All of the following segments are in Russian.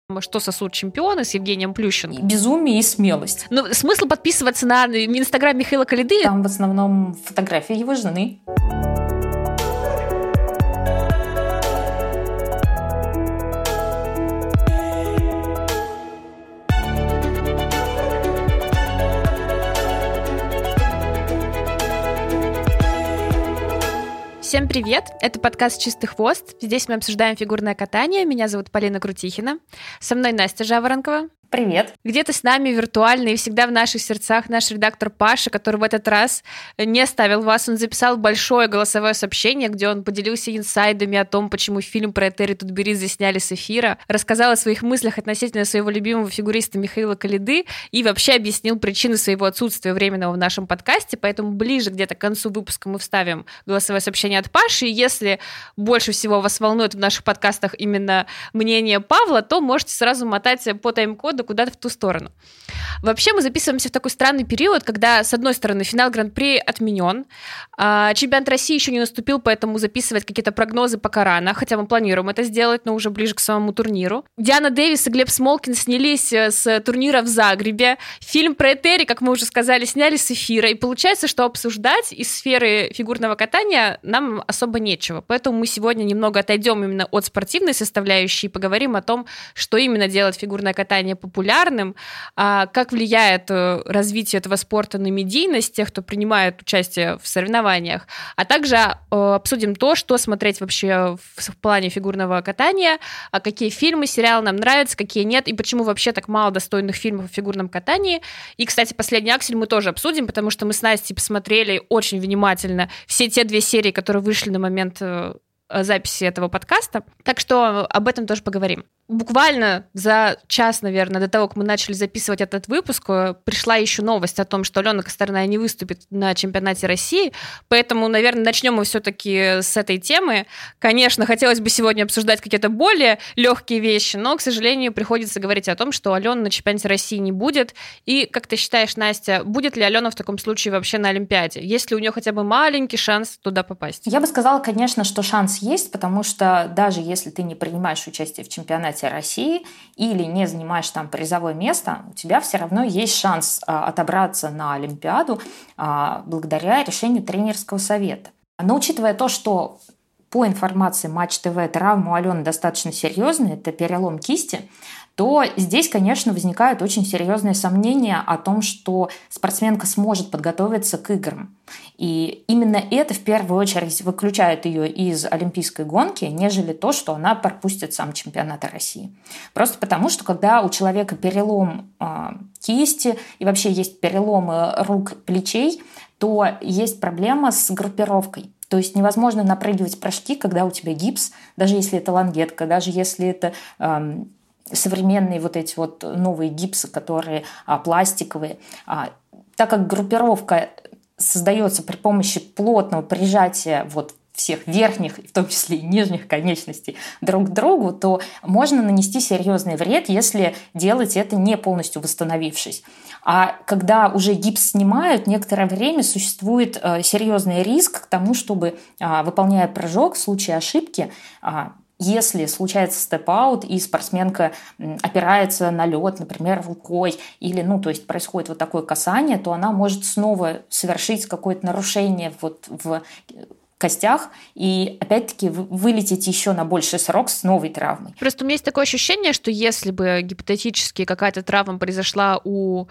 «Что сосут чемпионы» с Евгением Плющенко. Безумие и смелость. Но смысл подписываться на Инстаграм Михаила Калиды? Там в основном фотографии его жены. Всем привет! Это подкаст «Чистый хвост». Здесь мы обсуждаем фигурное катание. Меня зовут Полина Крутихина. Со мной Настя Жаворонкова. Привет! Где-то с нами виртуально и всегда в наших сердцах наш редактор Паша, который в этот раз не оставил вас. Он записал большое голосовое сообщение, где он поделился инсайдами о том, почему фильм про Этери Тутберидзе сняли с эфира, рассказал о своих мыслях относительно своего любимого фигуриста Михаила Калиды и вообще объяснил причины своего отсутствия временного в нашем подкасте, поэтому ближе где-то к концу выпуска мы вставим голосовое сообщение от Паши, и если больше всего вас волнует в наших подкастах именно мнение Павла, то можете сразу мотать по тайм-коду куда-то в ту сторону. Вообще мы записываемся в такой странный период, когда, с одной стороны, финал Гран-при отменен, чемпионат России еще не наступил, поэтому записывать какие-то прогнозы пока рано, хотя мы планируем это сделать, но уже ближе к самому турниру. Диана Дэвис и Глеб Смолкин снялись с турнира в Загребе. Фильм про Этери, как мы уже сказали, сняли с эфира, и получается, что обсуждать из сферы фигурного катания нам особо нечего. Поэтому мы сегодня немного отойдем именно от спортивной составляющей и поговорим о том, что именно делает фигурное катание популярным, как влияет развитие этого спорта на медийность тех, кто принимает участие в соревнованиях, а также обсудим то, что смотреть вообще в плане фигурного катания, какие фильмы, сериалы нам нравятся, какие нет, и почему вообще так мало достойных фильмов о фигурном катании. И, кстати, «Последний аксель» мы тоже обсудим, потому что мы с Настей посмотрели очень внимательно все те 2 серии, которые вышли на момент записи этого подкаста. Так что об этом тоже поговорим. Буквально за час, наверное, до того, как мы начали записывать этот выпуск, пришла еще новость о том, что Алена Косторная не выступит на чемпионате России, поэтому, наверное, начнем мы все-таки с этой темы. Конечно, хотелось бы сегодня обсуждать какие-то более легкие вещи, но, к сожалению, приходится говорить о том, что Алена на чемпионате России не будет. И, как ты считаешь, Настя, будет ли Алена в таком случае вообще на Олимпиаде? Есть ли у нее хотя бы маленький шанс туда попасть? Я бы сказала, конечно, что шанс есть, потому что даже если ты не принимаешь участие в чемпионате России или не занимаешь там призовое место, у тебя все равно есть шанс отобраться на Олимпиаду благодаря решению тренерского совета. Но учитывая то, что по информации Матч ТВ травма у Алены достаточно серьезная, это перелом кисти, то здесь, конечно, возникают очень серьезные сомнения о том, что спортсменка сможет подготовиться к играм. И именно это в первую очередь выключает ее из олимпийской гонки, нежели то, что она пропустит сам чемпионат России. Просто потому, что когда у человека перелом кисти и вообще есть переломы рук, плечей, то есть проблема с группировкой. То есть невозможно напрыгивать прыжки, когда у тебя гипс, даже если это лангетка, даже если это современные вот эти вот новые гипсы, которые пластиковые. Так как группировка создается при помощи плотного прижатия вот всех верхних, в том числе и нижних конечностей друг к другу, то можно нанести серьезный вред, если делать это не полностью восстановившись. А когда уже гипс снимают, некоторое время существует серьезный риск к тому, чтобы, выполняя прыжок, в случае ошибки, если случается степ-аут и спортсменка опирается на лед, например, рукой, или, то есть происходит вот такое касание, то она может снова совершить какое-то нарушение вот в костях и, опять-таки, вылететь еще на больший срок с новой травмой. Просто у меня есть такое ощущение, что если бы гипотетически какая-то травма произошла у,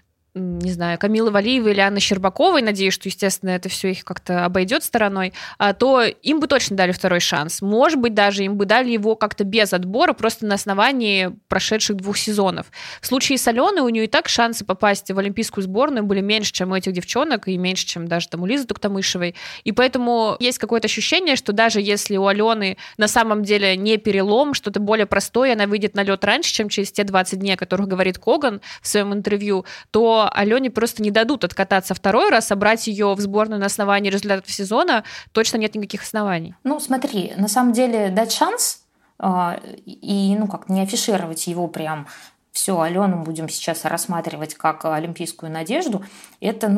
не знаю, Камилы Валиевой или Анны Щербаковой, надеюсь, что, естественно, это все их как-то обойдет стороной, то им бы точно дали второй шанс. Может быть, даже им бы дали его как-то без отбора, просто на основании прошедших 2 сезонов. В случае с Аленой у нее и так шансы попасть в олимпийскую сборную были меньше, чем у этих девчонок, и меньше, чем даже там у Лизы Туктамышевой. И поэтому есть какое-то ощущение, что даже если у Алены на самом деле не перелом, что-то более простое, она выйдет на лед раньше, чем через те 20 дней, о которых говорит Коган в своем интервью, то Алене просто не дадут откататься второй раз, а брать ее в сборную на основании результатов сезона точно нет никаких оснований. Смотри, на самом деле дать шанс и, не афишировать его прям все, Алену будем сейчас рассматривать как олимпийскую надежду, это,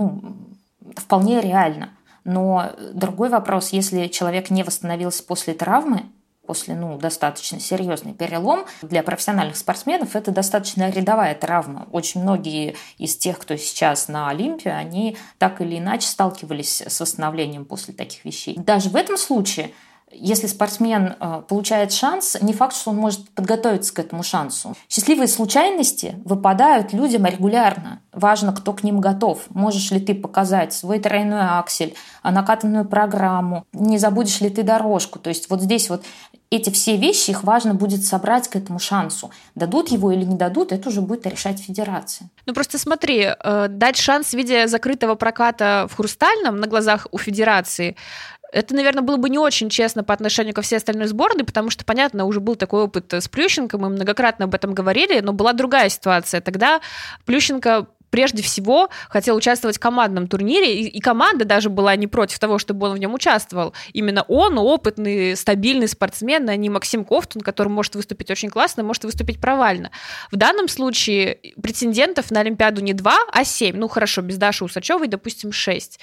вполне реально. Но другой вопрос, если человек не восстановился после травмы, после достаточно серьезный перелом. Для профессиональных спортсменов это достаточно рядовая травма. Очень многие из тех, кто сейчас на Олимпе, они так или иначе сталкивались с восстановлением после таких вещей. Даже в этом случае, если спортсмен получает шанс, не факт, что он может подготовиться к этому шансу. Счастливые случайности выпадают людям регулярно. Важно, кто к ним готов. Можешь ли ты показать свой тройной аксель, накатанную программу, не забудешь ли ты дорожку. То есть вот здесь вот эти все вещи, их важно будет собрать к этому шансу. Дадут его или не дадут, это уже будет решать федерация. Просто смотри, дать шанс в виде закрытого проката в Хрустальном на глазах у федерации, это, наверное, было бы не очень честно по отношению ко всей остальной сборной, потому что, понятно, уже был такой опыт с Плющенко, мы многократно об этом говорили, но была другая ситуация. Тогда Плющенко прежде всего хотел участвовать в командном турнире, и команда даже была не против того, чтобы он в нем участвовал. Именно он опытный, стабильный спортсмен, а не Максим Ковтун, который может выступить очень классно, может выступить провально. В данном случае претендентов на Олимпиаду не 2, а 7. Хорошо, без Даши Усачевой, допустим, 6.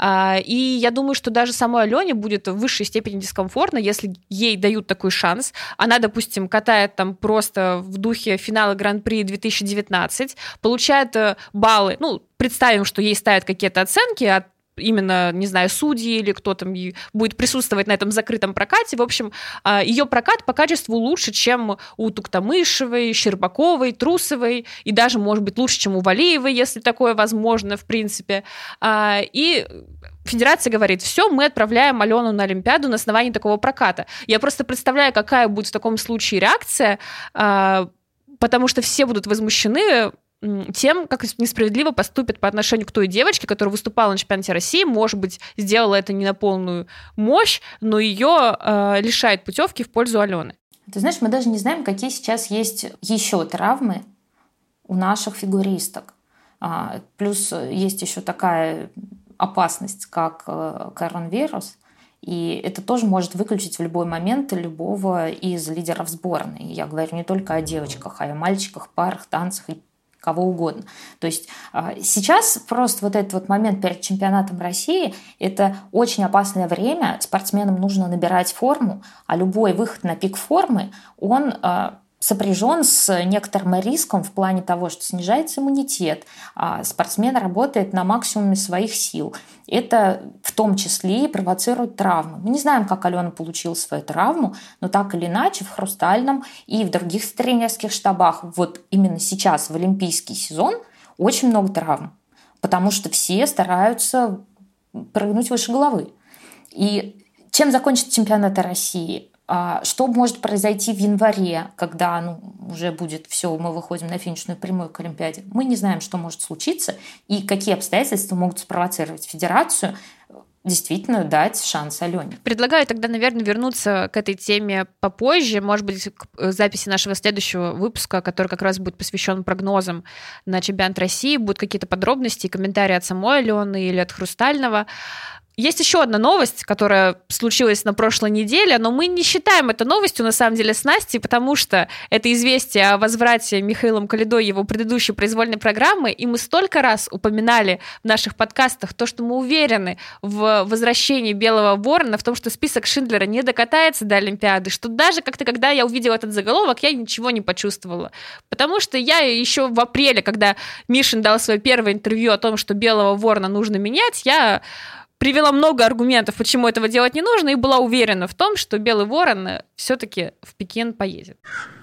И я думаю, что даже самой Алене будет в высшей степени дискомфортно, если ей дают такой шанс. Она, допустим, катает там просто в духе финала Гран-при 2019, получает баллы, представим, что ей ставят какие-то оценки от именно, не знаю, судьи или кто там будет присутствовать на этом закрытом прокате. В общем, ее прокат по качеству лучше, чем у Туктамышевой, Щербаковой, Трусовой, и даже, может быть, лучше, чем у Валиевой, если такое возможно, в принципе. И федерация говорит, все, мы отправляем Алену на Олимпиаду на основании такого проката. Я просто представляю, какая будет в таком случае реакция, потому что все будут возмущены тем, как несправедливо поступят по отношению к той девочке, которая выступала на чемпионате России, может быть, сделала это не на полную мощь, но ее лишают путевки в пользу Алены. Ты знаешь, мы даже не знаем, какие сейчас есть еще травмы у наших фигуристок. Плюс есть еще такая опасность, как коронавирус, и это тоже может выключить в любой момент любого из лидеров сборной. Я говорю не только о девочках, а и о мальчиках, парах, танцах и кого угодно. То есть сейчас просто вот этот вот момент перед чемпионатом России – это очень опасное время. Спортсменам нужно набирать форму, а любой выход на пик формы, он сопряжен с некоторым риском в плане того, что снижается иммунитет, спортсмен работает на максимуме своих сил. Это в том числе и провоцирует травмы. Мы не знаем, как Алена получила свою травму, но так или иначе в Хрустальном и в других тренерских штабах вот именно сейчас, в олимпийский сезон, очень много травм, потому что все стараются прыгнуть выше головы. И чем закончится чемпионат России? Что может произойти в январе, когда уже будет все, мы выходим на финишную прямую к Олимпиаде? Мы не знаем, что может случиться и какие обстоятельства могут спровоцировать федерацию действительно дать шанс Алене. Предлагаю тогда, наверное, вернуться к этой теме попозже, может быть, к записи нашего следующего выпуска, который как раз будет посвящен прогнозам на чемпионат России. Будут какие-то подробности и комментарии от самой Алены или от Хрустального. Есть еще одна новость, которая случилась на прошлой неделе, но мы не считаем это новостью, на самом деле, с Настей, потому что это известие о возврате Михаилом Калидой его предыдущей произвольной программы, и мы столько раз упоминали в наших подкастах то, что мы уверены в возвращении Белого Ворона, в том, что список Шиндлера не докатается до Олимпиады, что даже как-то, когда я увидела этот заголовок, я ничего не почувствовала. Потому что я еще в апреле, когда Мишин дал свое первое интервью о том, что Белого Ворона нужно менять, я привела много аргументов, почему этого делать не нужно, и была уверена в том, что Белый Ворон все-таки в Пекин поедет.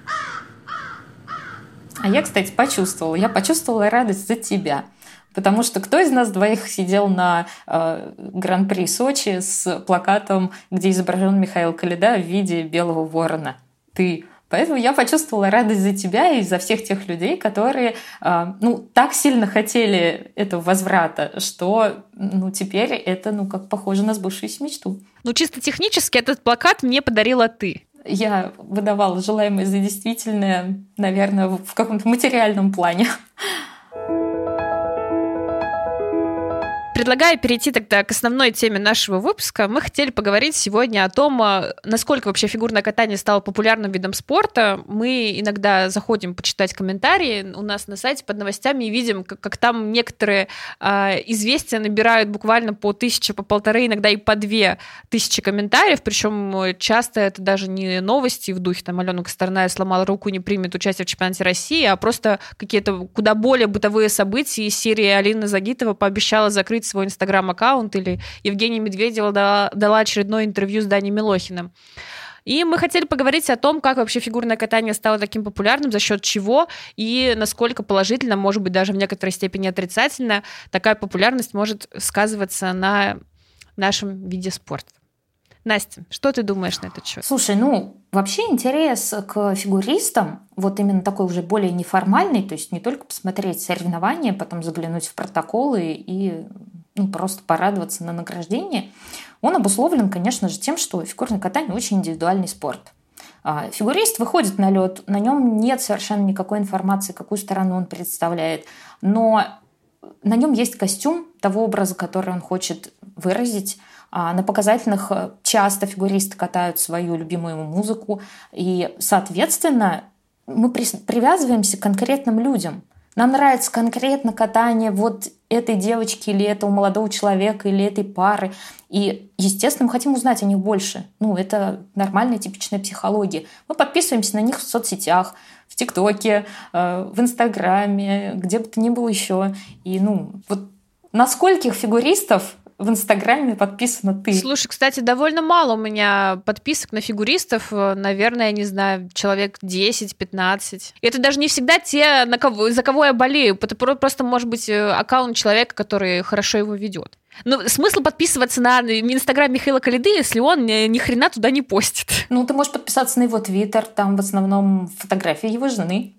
А я, кстати, почувствовала радость за тебя. Потому что кто из нас двоих сидел на Гран-при Сочи с плакатом, где изображен Михаил Калида в виде Белого Ворона? Ты. Поэтому я почувствовала радость за тебя и за всех тех людей, которые так сильно хотели этого возврата, что теперь это как похоже на сбывшуюся мечту. Чисто технически этот плакат мне подарила ты. Я выдавала желаемое за действительное, наверное, в каком-то материальном плане. Предлагаю перейти тогда к основной теме нашего выпуска. Мы хотели поговорить сегодня о том, насколько вообще фигурное катание стало популярным видом спорта. Мы иногда заходим почитать комментарии у нас на сайте под новостями и видим, как там некоторые известия набирают буквально по 1000, по 1500, иногда и по 2000 комментариев. Причем часто это даже не новости в духе, там, Алена Косторная сломала руку, не примет участие в чемпионате России, а просто какие-то куда более бытовые события из серии Алина Загитова пообещала закрыть свой инстаграм-аккаунт, или Евгения Медведева дала очередное интервью с Даней Милохиным. И мы хотели поговорить о том, как вообще фигурное катание стало таким популярным, за счет чего, и насколько положительно, может быть, даже в некоторой степени отрицательно, такая популярность может сказываться на нашем виде спорта. Настя, что ты думаешь на этот счет? Слушай, вообще интерес к фигуристам, вот именно такой уже более неформальный, то есть не только посмотреть соревнования, потом заглянуть в протоколы и просто порадоваться на награждение, он обусловлен, конечно же, тем, что фигурное катание очень индивидуальный спорт. Фигурист выходит на лед, на нем нет совершенно никакой информации, какую сторону он представляет, но на нем есть костюм того образа, который он хочет выразить. На показательных часто фигуристы катают свою любимую музыку, и, соответственно, мы привязываемся к конкретным людям. Нам нравится конкретно катание вот этой девочки или этого молодого человека или этой пары. И, естественно, мы хотим узнать о них больше. Это нормальная, типичная психология. Мы подписываемся на них в соцсетях, в ТикТоке, в Инстаграме, где бы то ни было еще. И, вот на скольких фигуристов в Инстаграме подписана ты? Слушай, кстати, довольно мало у меня подписок на фигуристов. Наверное, я не знаю, человек 10-15. И это даже не всегда те, за кого я болею. Это просто может быть аккаунт человека, который хорошо его ведет. Но смысл подписываться на Инстаграм Михаила Коляды, если он ни хрена туда не постит. Ты можешь подписаться на его Твиттер, там в основном фотографии его жены.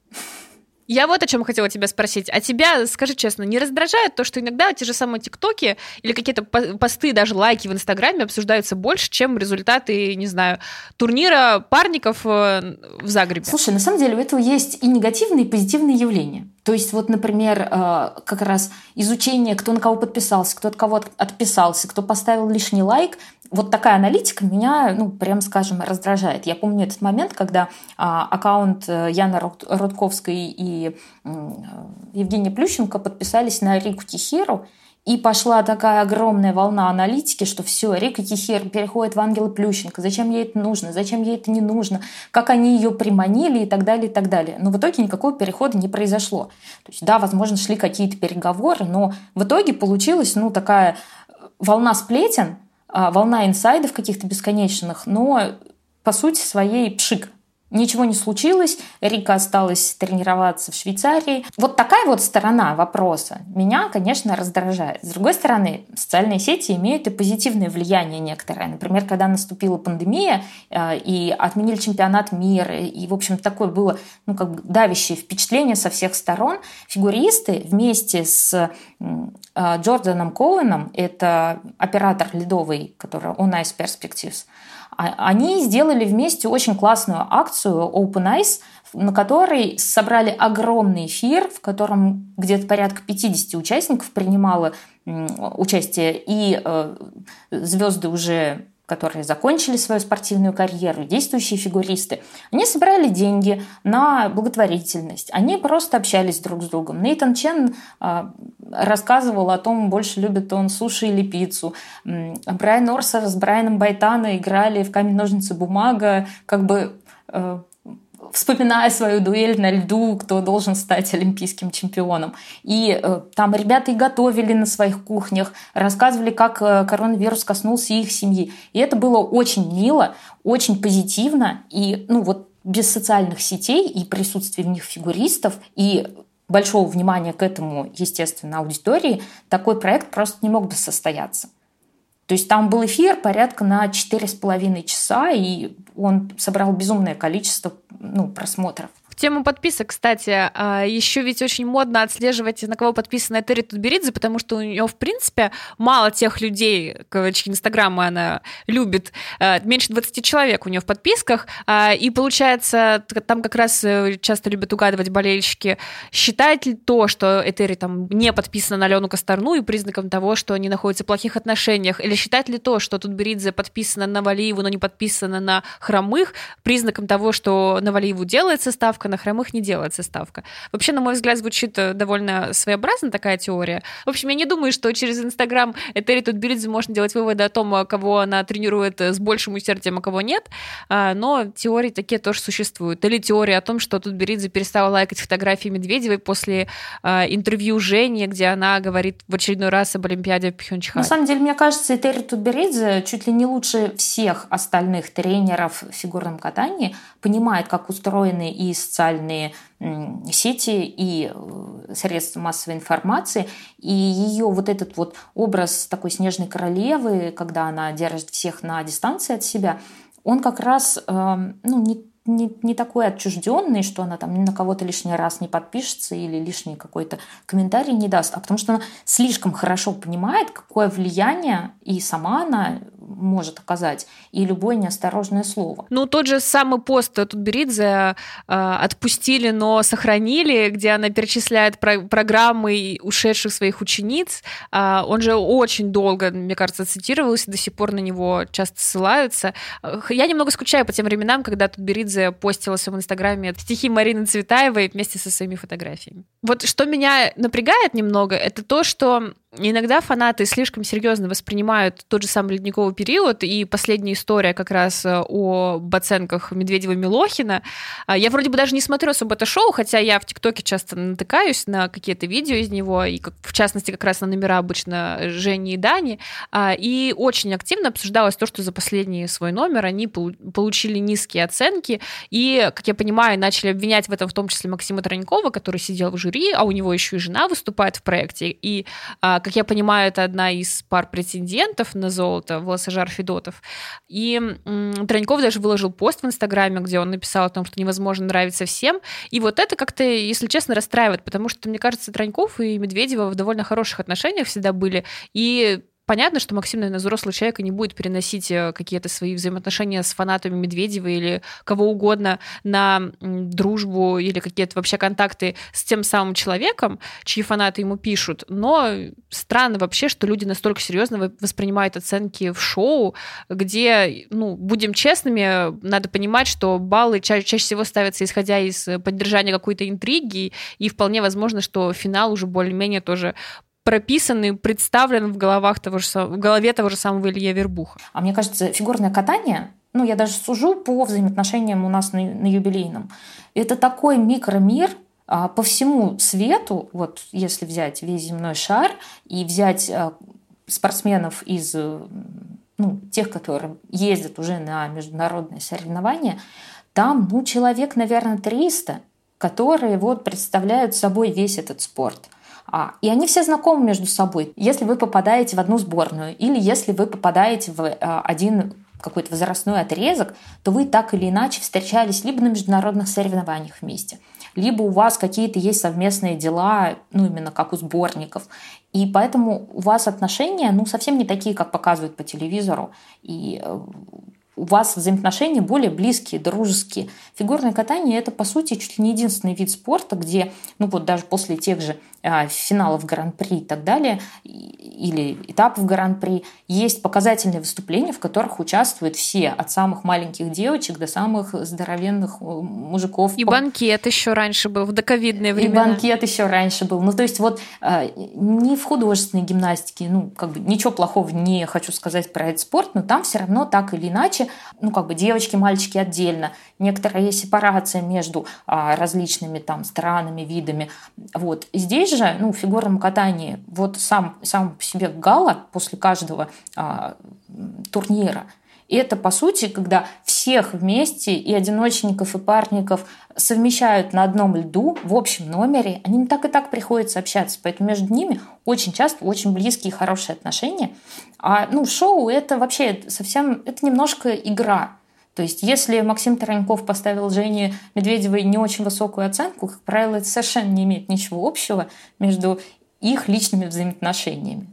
Я вот о чем хотела тебя спросить. А тебя, скажи честно, не раздражает то, что иногда те же самые ТикТоки или какие-то посты, даже лайки в Инстаграме обсуждаются больше, чем результаты, не знаю, турнира парников в Загребе? Слушай, на самом деле у этого есть и негативные, и позитивные явления. То есть, например, как раз изучение, кто на кого подписался, кто от кого отписался, кто поставил лишний лайк, вот такая аналитика меня, прям скажем, раздражает. Я помню этот момент, когда аккаунт Яны Рудковской и Евгения Плющенко подписались на Рику Кихиру, и пошла такая огромная волна аналитики, что все, Рика Кихир переходит в Ангела Плющенко. Зачем ей это нужно? Зачем ей это не нужно? Как они ее приманили и так далее, и так далее. Но в итоге никакого перехода не произошло. То есть, да, возможно, шли какие-то переговоры, но в итоге получилась, такая волна сплетен, волна инсайдов каких-то бесконечных, но по сути своей пшик. Ничего не случилось, Рика осталась тренироваться в Швейцарии. Вот такая вот сторона вопроса меня, конечно, раздражает. С другой стороны, социальные сети имеют и позитивное влияние некоторое. Например, когда наступила пандемия и отменили чемпионат мира, и, в общем, такое было давящее впечатление со всех сторон, фигуристы вместе с Джорданом Коуэном, это оператор ледовый, который On Ice Perspectives, они сделали вместе очень классную акцию Open Ice, на которой собрали огромный эфир, в котором где-то порядка 50 участников принимало участие, и звезды уже, которые закончили свою спортивную карьеру, действующие фигуристы, они собрали деньги на благотворительность. Они просто общались друг с другом. Нейтан Чен рассказывал о том, больше любит он суши или пиццу. Брайан Орсер с Брайаном Байтано играли в камень-ножницы-бумага, вспоминая свою дуэль на льду, кто должен стать олимпийским чемпионом. И там ребята и готовили на своих кухнях, рассказывали, как коронавирус коснулся их семьи. И это было очень мило, очень позитивно. И без социальных сетей и присутствия в них фигуристов и большого внимания к этому, естественно, аудитории, такой проект просто не мог бы состояться. То есть там был эфир порядка на 4,5 часа, и он собрал безумное количество просмотров. В тему подписок, кстати, еще ведь очень модно отслеживать, на кого подписана Этери Тутберидзе, потому что у нее, в принципе, мало тех людей, чьи инстаграмы она любит, меньше 20 человек у нее в подписках, и получается, там как раз часто любят угадывать болельщики, считает ли то, что Этери там не подписана на Алену Косторну и признаком того, что они находятся в плохих отношениях, или считает ли то, что Тутберидзе подписана на Валиеву, но не подписана на Хромых, признаком того, что на Валиеву делается ставка, на Хромых не делается ставка. Вообще, на мой взгляд, звучит довольно своеобразно такая теория. В общем, я не думаю, что через Инстаграм Этери Тутберидзе можно делать выводы о том, кого она тренирует с большим усердием, а кого нет, но теории такие тоже существуют. Или теория о том, что Тутберидзе перестала лайкать фотографии Медведевой после интервью Жени, где она говорит в очередной раз об Олимпиаде в Пхёнчхане. На самом деле, мне кажется, Этери Тутберидзе чуть ли не лучше всех остальных тренеров в фигурном катании понимает, как устроены и социальные сети, и средства массовой информации, и ее вот этот вот образ такой снежной королевы, когда она держит всех на дистанции от себя, он как раз не такой отчужденный, что она там ни на кого-то лишний раз не подпишется или лишний какой-то комментарий не даст, а потому что она слишком хорошо понимает, какое влияние и сама она может оказать, и любое неосторожное слово. Ну, тот же самый пост Тутберидзе отпустили, но сохранили, где она перечисляет программы ушедших своих учениц. Он же очень долго, мне кажется, цитировался, до сих пор на него часто ссылаются. Я немного скучаю по тем временам, когда Тутберидзе постила в Инстаграме стихи Марины Цветаевой вместе со своими фотографиями. Вот что меня напрягает немного, это то, что иногда фанаты слишком серьезно воспринимают тот же самый ледниковый период, и последняя история как раз об оценках Медведева-Милохина. Я вроде бы даже не смотрю особо это шоу, хотя я в ТикТоке часто натыкаюсь на какие-то видео из него, и в частности как раз на номера обычно Жени и Дани, и очень активно обсуждалось то, что за последний свой номер они получили низкие оценки, и, как я понимаю, начали обвинять в этом в том числе Максима Тройникова, который сидел в жюри, а у него еще и жена выступает в проекте, и как я понимаю, это одна из пар претендентов на золото, Волосожар Федотов. И Тройников даже выложил пост в Инстаграме, где он написал о том, что невозможно нравиться всем. И вот это как-то, если честно, расстраивает, потому что, мне кажется, Тройников и Медведева в довольно хороших отношениях всегда были. И понятно, что Максим, наверное, взрослый человек и не будет переносить какие-то свои взаимоотношения с фанатами Медведева или кого угодно на дружбу или какие-то вообще контакты с тем самым человеком, чьи фанаты ему пишут. Но странно вообще, что люди настолько серьезно воспринимают оценки в шоу, где, будем честными, надо понимать, что баллы чаще всего ставятся исходя из поддержания какой-то интриги, и вполне возможно, что финал уже более-менее тоже прописан и представлен в голове того же самого Ильи Авербуха. А мне кажется, фигурное катание, я даже сужу по взаимоотношениям у нас на юбилейном, это такой микромир по всему свету, вот если взять весь земной шар и взять спортсменов из тех, которые ездят уже на международные соревнования, там человек, наверное, 300, которые представляют собой весь этот спорт. И они все знакомы между собой. Если вы попадаете в одну сборную или если вы попадаете в один какой-то возрастной отрезок, то вы так или иначе встречались либо на международных соревнованиях вместе, либо у вас какие-то есть совместные дела, именно как у сборников. И поэтому у вас отношения совсем не такие, как показывают по телевизору. И у вас взаимоотношения более близкие, дружеские. Фигурное катание – это, по сути, чуть ли не единственный вид спорта, где, даже после тех же финалов Гран-при и так далее, или этапов Гран-при, есть показательные выступления, в которых участвуют все, от самых маленьких девочек до самых здоровенных мужиков. И банкет еще раньше был, в доковидные времена. И банкет еще раньше был. То есть не в художественной гимнастике, ничего плохого не хочу сказать про этот спорт, но там все равно так или иначе, девочки, мальчики отдельно. Некоторая есть сепарация между различными странами, видами. Здесь же, в фигурном катании, сам по себе гала после каждого турнира, это, по сути, когда всех вместе, и одиночников, и парников, совмещают на одном льду в общем номере, они не так и так приходится общаться, поэтому между ними очень часто очень близкие и хорошие отношения. Шоу — это вообще совсем, это немножко игра. То есть если Максим Тараньков поставил Жене Медведевой не очень высокую оценку, как правило, это совершенно не имеет ничего общего между их личными взаимоотношениями.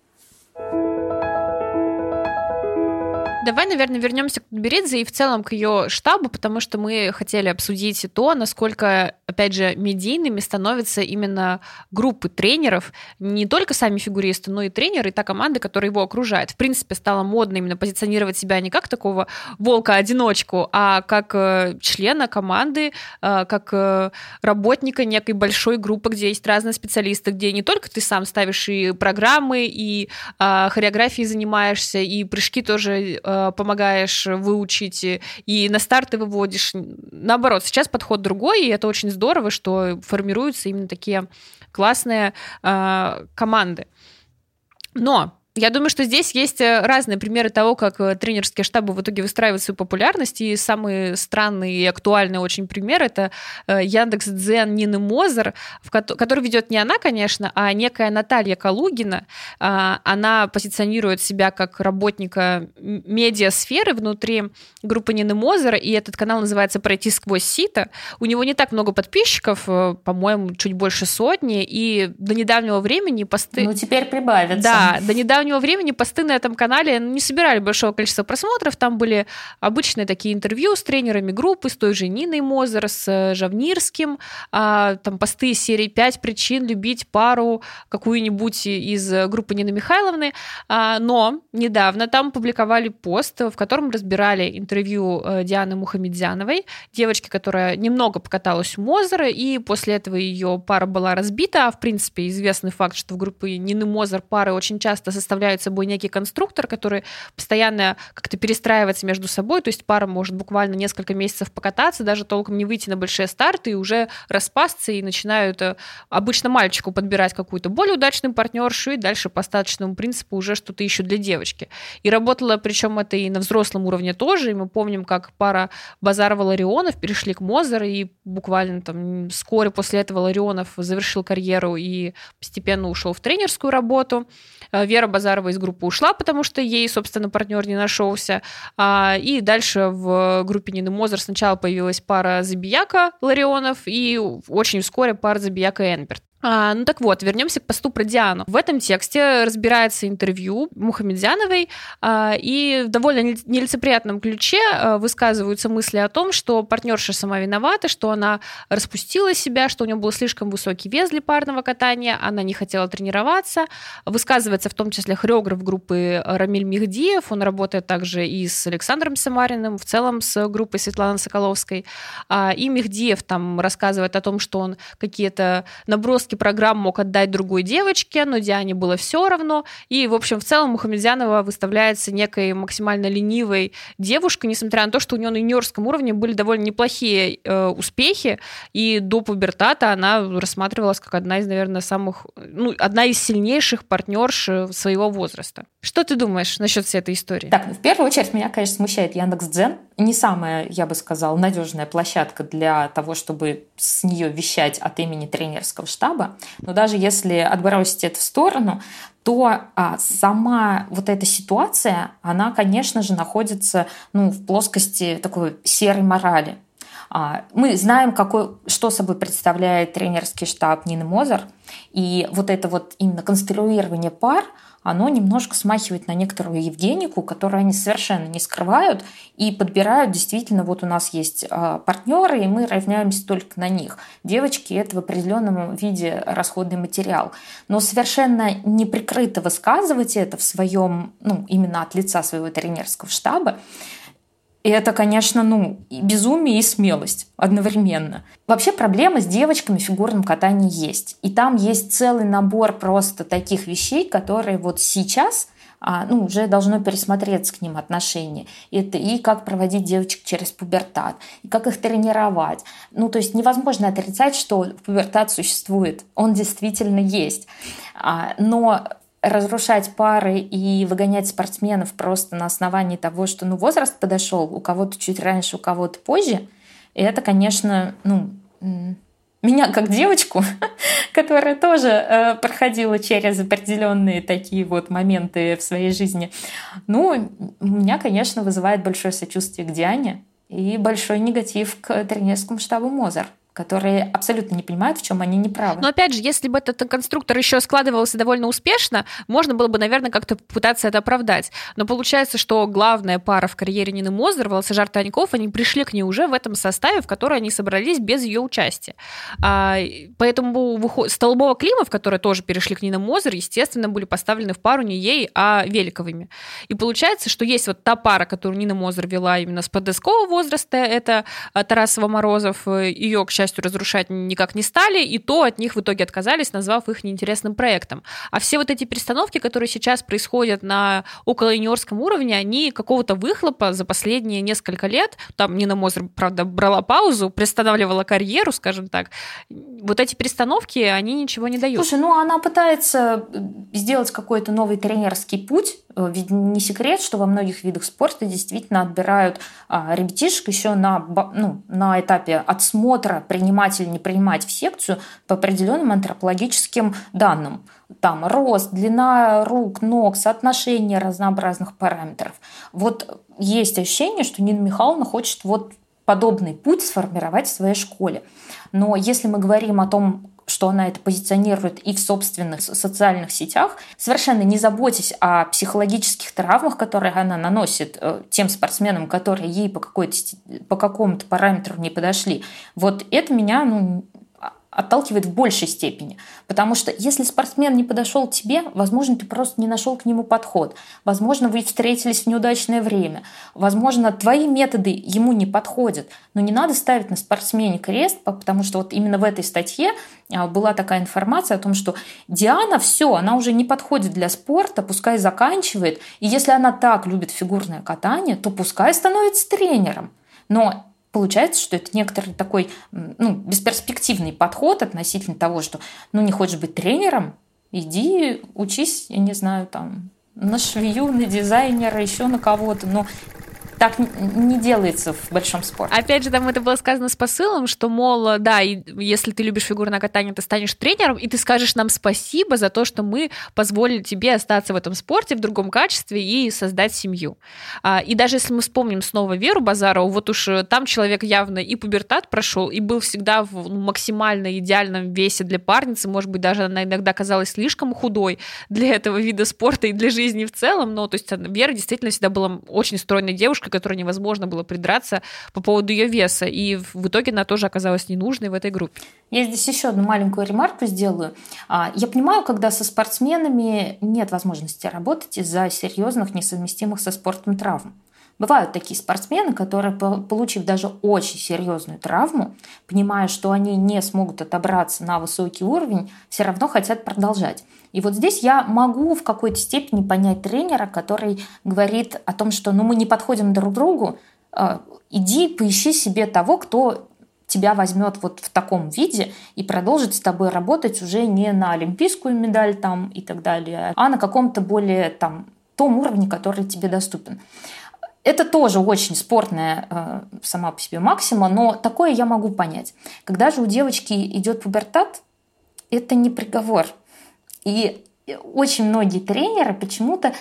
Давай, наверное, вернемся к Тутберидзе и в целом к ее штабу, потому что мы хотели обсудить и то, насколько, опять же, медийными становятся именно группы тренеров, не только сами фигуристы, но и тренеры, и та команда, которая его окружает. В принципе, стало модно именно позиционировать себя не как такого волка-одиночку, а как члена команды, как работника некой большой группы, где есть разные специалисты, где не только ты сам ставишь и программы, и хореографией занимаешься, и прыжки тоже помогаешь выучить, и на старты выводишь. Наоборот, сейчас подход другой, и это очень здорово, что формируются именно такие классные команды. Но я думаю, что здесь есть разные примеры того, как тренерские штабы в итоге выстраивают свою популярность, и самый странный и актуальный очень пример — это Яндекс.Дзен Нины Мозер, который ведет не она, конечно, а некая Наталья Калугина. Она позиционирует себя как работника медиасферы внутри группы Нины Мозер, и этот канал называется «Пройти сквозь сито». У него не так много подписчиков, по-моему, чуть больше 100, и до недавнего времени посты... Ну, теперь прибавится. Да, до недавнего времени посты на этом канале не собирали большого количества просмотров, там были обычные такие интервью с тренерами группы, с той же Ниной Мозер, с Жавнирским, там посты из серии «5 причин любить пару» какую-нибудь из группы Нины Михайловны, но недавно там публиковали пост, в котором разбирали интервью Дианы Мухамедзяновой, девочки, которая немного покаталась у Мозера, и после этого ее пара была разбита, а в принципе известный факт, что в группе Нины Мозер пары очень часто составляют собой некий конструктор, который постоянно как-то перестраивается между собой, то есть пара может буквально несколько месяцев покататься, даже толком не выйти на большие старты и уже распасться, и начинают обычно мальчику подбирать какую-то более удачную партнершу, и дальше по остаточному принципу уже что-то ищут для девочки. И работало, причем это и на взрослом уровне тоже, и мы помним, как пара Базарова-Ларионов перешли к Мозер, и буквально там вскоре после этого Ларионов завершил карьеру и постепенно ушел в тренерскую работу. Вера Базарова из группы ушла, потому что ей, собственно, партнер не нашелся. И дальше в группе Нины Мозер сначала появилась пара Забияка Ларионов, и очень вскоре пара Забияка Энберт. Ну так вот, вернемся к посту про Диану. В этом тексте разбирается интервью Мухамедзяновой, и в довольно нелицеприятном ключе высказываются мысли о том, что партнерша сама виновата, что она распустила себя, что у нее был слишком высокий вес для парного катания, она не хотела тренироваться. Высказывается в том числе хореограф группы Рамиль Мехдиев, он работает также и с Александром Самариным, в целом с группой Светланы Соколовской. И Мехдиев там рассказывает о том, что он какие-то наброски программ мог отдать другой девочке, но Диане было все равно. И, в общем, в целом Мухамедзянова выставляется некой максимально ленивой девушкой, несмотря на то, что у нее на юниорском уровне были довольно неплохие успехи, и до пубертата она рассматривалась как одна из, наверное, одна из сильнейших партнерш своего возраста. Что ты думаешь насчет всей этой истории? Так, в первую очередь меня, конечно, смущает Яндекс.Дзен. Не самая, я бы сказала, надежная площадка для того, чтобы с нее вещать от имени тренерского штаба. Но даже если отбросить это в сторону, то сама вот эта ситуация, она, конечно же, находится в плоскости такой серой морали. Мы знаем, что собой представляет тренерский штаб Нины Мозер, и вот это вот именно конструирование пар, оно немножко смахивает на некоторую Евгенику, которую они совершенно не скрывают и подбирают. Действительно, вот у нас есть партнеры, и мы равняемся только на них. Девочки — это в определенном виде расходный материал. Но совершенно неприкрыто высказывать это в своем, именно от лица своего тренерского штаба, и это, конечно, и безумие, и смелость одновременно. Вообще проблема с девочками в фигурном катании есть. И там есть целый набор просто таких вещей, которые вот сейчас уже должно пересмотреться к ним отношение. Это и как проводить девочек через пубертат, и как их тренировать. То есть невозможно отрицать, что пубертат существует. Он действительно есть. Но разрушать пары и выгонять спортсменов просто на основании того, что возраст подошел, у кого-то чуть раньше, у кого-то позже, это, конечно, меня как девочку, которая тоже проходила через определенные такие вот моменты в своей жизни, ну, у меня, конечно, вызывает большое сочувствие к Диане и большой негатив к тренерскому штабу Мозер, которые абсолютно не понимают, в чем они неправы. Но опять же, если бы этот конструктор еще складывался довольно успешно, можно было бы, наверное, как-то пытаться это оправдать. Но получается, что главная пара в карьере Нины Мозер, Володимир Таньков, они пришли к ней уже в этом составе, в который они собрались без ее участия. Поэтому Столбова, Климов, которые тоже перешли к Нине Мозер, естественно, были поставлены в пару не ей, а Великовыми. И получается, что есть вот та пара, которую Нина Мозер вела именно с подросткового возраста, это Тарасова-Морозов, ее, к счастью, разрушать никак не стали, и то от них в итоге отказались, назвав их неинтересным проектом. А все вот эти перестановки, которые сейчас происходят на около-юниорском уровне, они какого-то выхлопа за последние несколько лет, там Нина Мозер, правда, брала паузу, приостанавливала карьеру, скажем так, вот эти перестановки, они ничего не дают. Слушай, ну она пытается сделать какой-то новый тренерский путь, ведь не секрет, что во многих видах спорта действительно отбирают ребятишек еще на этапе отсмотра, принимать или не принимать в секцию по определенным антропологическим данным. Там рост, длина рук, ног, соотношение разнообразных параметров. Вот есть ощущение, что Нина Михайловна хочет вот подобный путь сформировать в своей школе. Но если мы говорим о том, что она это позиционирует и в собственных социальных сетях, совершенно не заботясь о психологических травмах, которые она наносит тем спортсменам, которые ей по какому-то параметру не подошли. Вот это меня отталкивает в большей степени. Потому что если спортсмен не подошел тебе, возможно, ты просто не нашел к нему подход. Возможно, вы встретились в неудачное время. Возможно, твои методы ему не подходят. Но не надо ставить на спортсмене крест, потому что вот именно в этой статье была такая информация о том, что Диана все, она уже не подходит для спорта, пускай заканчивает. И если она так любит фигурное катание, то пускай становится тренером. Но получается, что это некоторый такой бесперспективный подход относительно того, что не хочешь быть тренером, иди учись, я не знаю, там, на швею, на дизайнера, еще на кого-то. Но так не делается в большом спорте. Опять же, там это было сказано с посылом, что, мол, да, и если ты любишь фигурное катание, ты станешь тренером, и ты скажешь нам спасибо за то, что мы позволили тебе остаться в этом спорте в другом качестве и создать семью. И даже если мы вспомним снова Веру Базарову, вот уж там человек явно и пубертат прошел, и был всегда в максимально идеальном весе для парницы, может быть, даже она иногда казалась слишком худой для этого вида спорта и для жизни в целом, но то есть Вера действительно всегда была очень стройной девушкой, которой невозможно было придраться по поводу ее веса. И в итоге она тоже оказалась ненужной в этой группе. Я здесь еще одну маленькую ремарку сделаю. Я понимаю, когда со спортсменами нет возможности работать из-за серьезных, несовместимых со спортом травм. Бывают такие спортсмены, которые, получив даже очень серьезную травму, понимая, что они не смогут отобраться на высокий уровень, все равно хотят продолжать. И вот здесь я могу в какой-то степени понять тренера, который говорит о том, что мы не подходим друг к другу, иди поищи себе того, кто тебя возьмет вот в таком виде и продолжит с тобой работать уже не на олимпийскую медаль там, и так далее, а на каком-то более том уровне, который тебе доступен. Это тоже очень спорная сама по себе максима, но такое я могу понять. Когда же у девочки идет пубертат, это не приговор. И очень многие тренеры почему-то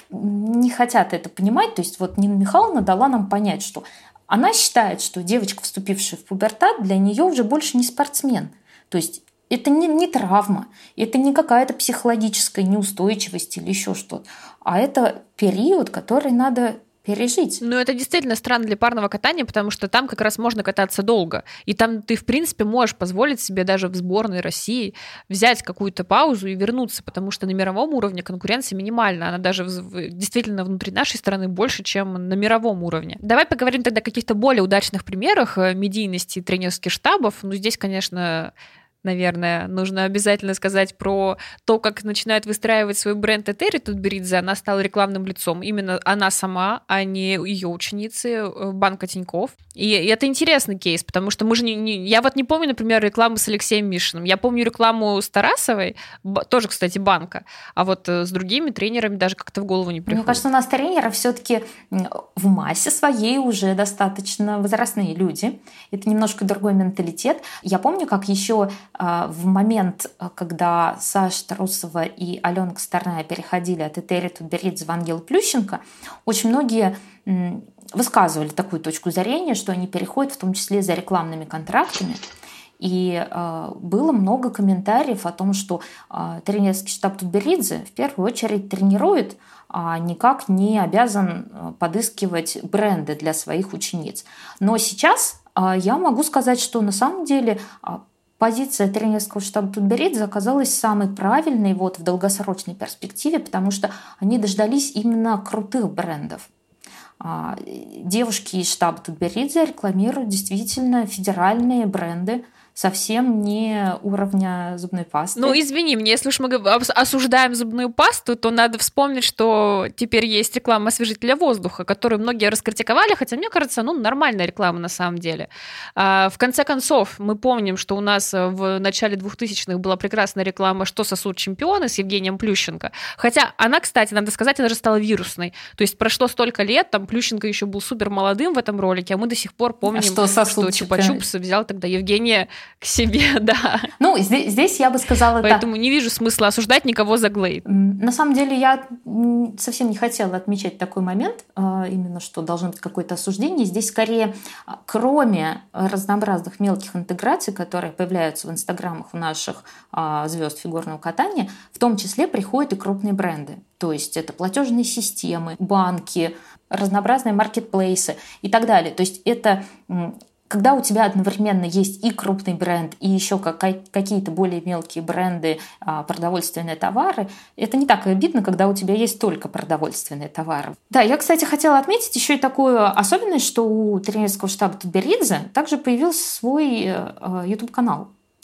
не хотят это понимать. То есть вот Нина Михайловна дала нам понять, что она считает, что девочка, вступившая в пубертат, для нее уже больше не спортсмен. То есть это не травма, это не какая-то психологическая неустойчивость или еще что-то, а это период, который надо пережить. Ну, это действительно странно для парного катания, потому что там как раз можно кататься долго. И там ты, в принципе, можешь позволить себе даже в сборной России взять какую-то паузу и вернуться, потому что на мировом уровне конкуренция минимальна. Она даже действительно внутри нашей страны больше, чем на мировом уровне. Давай поговорим тогда о каких-то более удачных примерах медийности тренерских штабов. Ну, здесь, конечно, наверное, нужно обязательно сказать про то, как начинает выстраивать свой бренд Этери Тутберидзе. Она стала рекламным лицом. Именно она сама, а не ее ученицы банка Тинькофф. И это интересный кейс, потому что мы же я вот не помню, например, рекламу с Алексеем Мишиным. Я помню рекламу с Тарасовой, тоже, кстати, банка, а вот с другими тренерами даже как-то в голову не приходит. Мне кажется, у нас тренеров все-таки в массе своей уже достаточно возрастные люди. Это немножко другой менталитет. Я помню, как еще в момент, когда Саша Тарусова и Алена Косторная переходили от Этери Тутберидзе в Ангелу Плющенко, очень многие высказывали такую точку зрения, что они переходят в том числе за рекламными контрактами. И было много комментариев о том, что тренерский штаб Тутберидзе в первую очередь тренирует, а никак не обязан подыскивать бренды для своих учениц. Но сейчас я могу сказать, что на самом деле позиция тренерского штаба Тутберидзе оказалась самой правильной в долгосрочной перспективе, потому что они дождались именно крутых брендов. Девушки из штаба Тутберидзе рекламируют действительно федеральные бренды, совсем не уровня зубной пасты. Ну, извини, мне, если уж мы осуждаем зубную пасту, то надо вспомнить, что теперь есть реклама освежителя воздуха, которую многие раскритиковали, хотя, мне кажется, нормальная реклама на самом деле. В конце концов, мы помним, что у нас в начале 2000-х была прекрасная реклама «Что сосут чемпионы» с Евгением Плющенко. Хотя она, кстати, надо сказать, она же стала вирусной. То есть прошло столько лет, там Плющенко еще был супер молодым в этом ролике, а мы до сих пор помним, что Чупа-Чупс взял тогда Евгения к себе, да. Ну, здесь я бы сказала Поэтому не вижу смысла осуждать никого за Глейд. На самом деле я совсем не хотела отмечать такой момент, именно что должно быть какое-то осуждение. Здесь скорее, кроме разнообразных мелких интеграций, которые появляются в инстаграмах у наших звезд фигурного катания, в том числе приходят и крупные бренды. То есть это платежные системы, банки, разнообразные маркетплейсы и так далее. То есть это когда у тебя одновременно есть и крупный бренд, и еще какие-то более мелкие бренды, продовольственные товары, это не так обидно, когда у тебя есть только продовольственные товары. Да, я, кстати, хотела отметить еще и такую особенность, что у тренерского штаба Тутберидзе также появился свой YouTube-канал.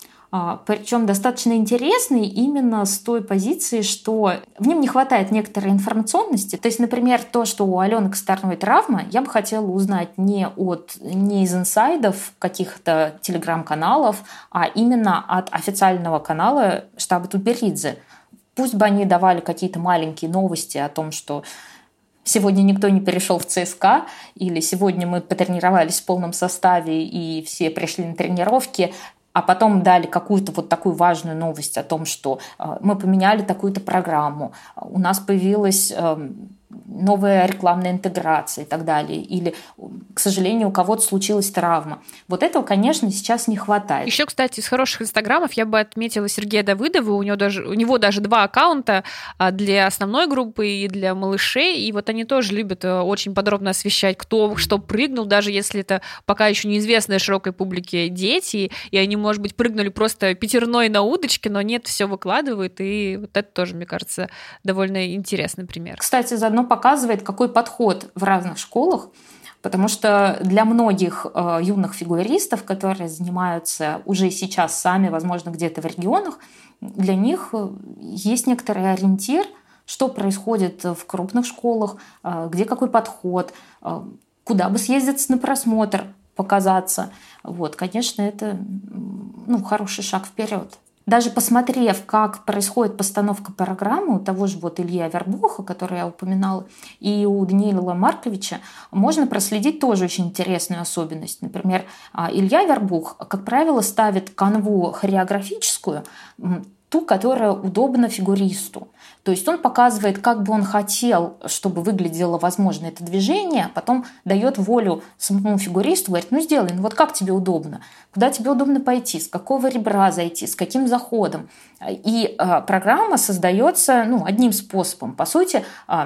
Причем достаточно интересный именно с той позиции, что в нем не хватает некоторой информационности. То есть, например, то, что у Алены Косторной травма, я бы хотела узнать не из инсайдов каких-то телеграм-каналов, а именно от официального канала штаба Тутберидзе. Пусть бы они давали какие-то маленькие новости о том, что сегодня никто не перешел в ЦСКА, или сегодня мы потренировались в полном составе и все пришли на тренировки, а потом дали какую-то вот такую важную новость о том, что мы поменяли такую-то программу, у нас появилась новая рекламная интеграция и так далее. Или, к сожалению, у кого-то случилась травма. Вот этого, конечно, сейчас не хватает. Еще, кстати, из хороших инстаграмов я бы отметила Сергея Давыдова. У него даже 2 аккаунта для основной группы и для малышей. И вот они тоже любят очень подробно освещать, кто что прыгнул, даже если это пока еще неизвестные широкой публике дети, и они, может быть, прыгнули просто пятерной на удочке, но нет, все выкладывают. И вот это тоже, мне кажется, довольно интересный пример. Кстати, заодно показывает, какой подход в разных школах, потому что для многих юных фигуристов, которые занимаются уже сейчас сами, возможно, где-то в регионах, для них есть некоторый ориентир, что происходит в крупных школах, где какой подход, куда бы съездить на просмотр, показаться. Вот, конечно, это хороший шаг вперед. Даже посмотрев, как происходит постановка программы у того же Ильи Авербуха, который я упоминала, и у Даниила Марковича, можно проследить тоже очень интересную особенность. Например, Илья Авербух, как правило, ставит канву хореографическую, ту, которая удобна фигуристу. То есть он показывает, как бы он хотел, чтобы выглядело, возможно, это движение, а потом дает волю самому фигуристу, говорит, сделай, вот как тебе удобно, куда тебе удобно пойти, с какого ребра зайти, с каким заходом. И программа создается одним способом. По сути,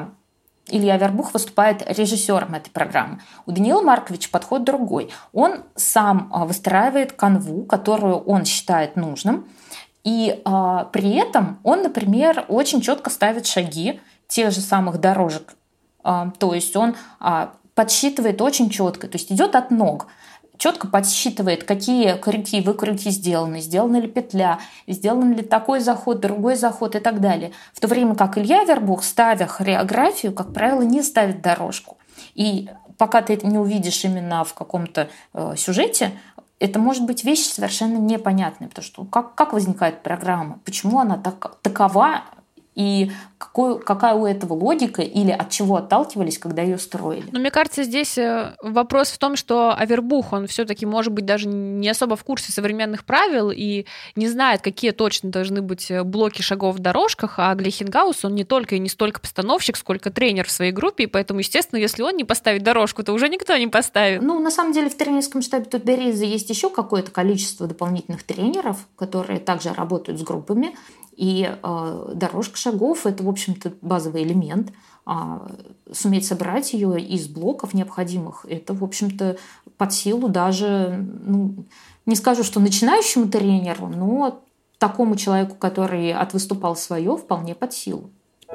Илья Авербух выступает режиссером этой программы. У Даниила Марковича подход другой. Он сам выстраивает канву, которую он считает нужным, и при этом он, например, очень четко ставит шаги тех же самых дорожек. То есть он подсчитывает очень четко, то есть идет от ног. четко подсчитывает, какие крюки, выкрюки сделаны, сделана ли петля, сделан ли такой заход, другой заход и так далее. В то время как Илья Авербух, ставя хореографию, как правило, не ставит дорожку. И пока ты это не увидишь именно в каком-то сюжете, это может быть вещь совершенно непонятная, потому что как возникает программа, почему она такова, и какая у этого логика или от чего отталкивались, когда ее строили. Но мне кажется, здесь вопрос в том, что Авербух, он все-таки, может быть, даже не особо в курсе современных правил и не знает, какие точно должны быть блоки шагов в дорожках, а Глейхенгаус, он не только и не столько постановщик, сколько тренер в своей группе, и поэтому, естественно, если он не поставит дорожку, то уже никто не поставит. На самом деле в тренерском штабе Тутберидзе есть еще какое-то количество дополнительных тренеров, которые также работают с группами. И дорожка шагов – это, в общем-то, базовый элемент. Суметь собрать ее из блоков необходимых – это, в общем-то, под силу даже, не скажу, что начинающему тренеру, но такому человеку, который отвыступал свое, вполне под силу.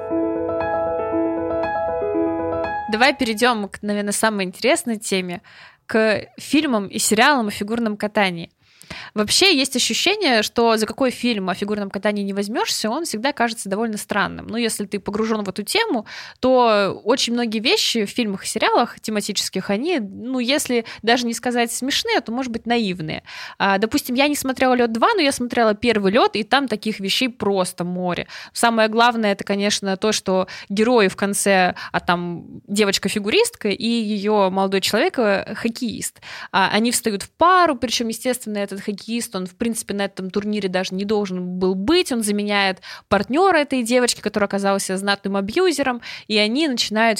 Давай перейдем к, наверное, самой интересной теме, к фильмам и сериалам о фигурном катании. Вообще есть ощущение, что за какой фильм о фигурном катании не возьмешься, он всегда кажется довольно странным. Если ты погружен в эту тему, то очень многие вещи в фильмах и сериалах тематических, они, если даже не сказать смешные, то, может быть, наивные. Допустим, я не смотрела «Лёд 2», но я смотрела первый «Лёд», и там таких вещей просто море. Самое главное, это, конечно, то, что герои в конце, там девочка-фигуристка и ее молодой человек, хоккеист. Они встают в пару, причем, естественно, этот хоккеист, он, в принципе, на этом турнире даже не должен был быть, он заменяет партнера этой девочки, который оказался знатным абьюзером, и они начинают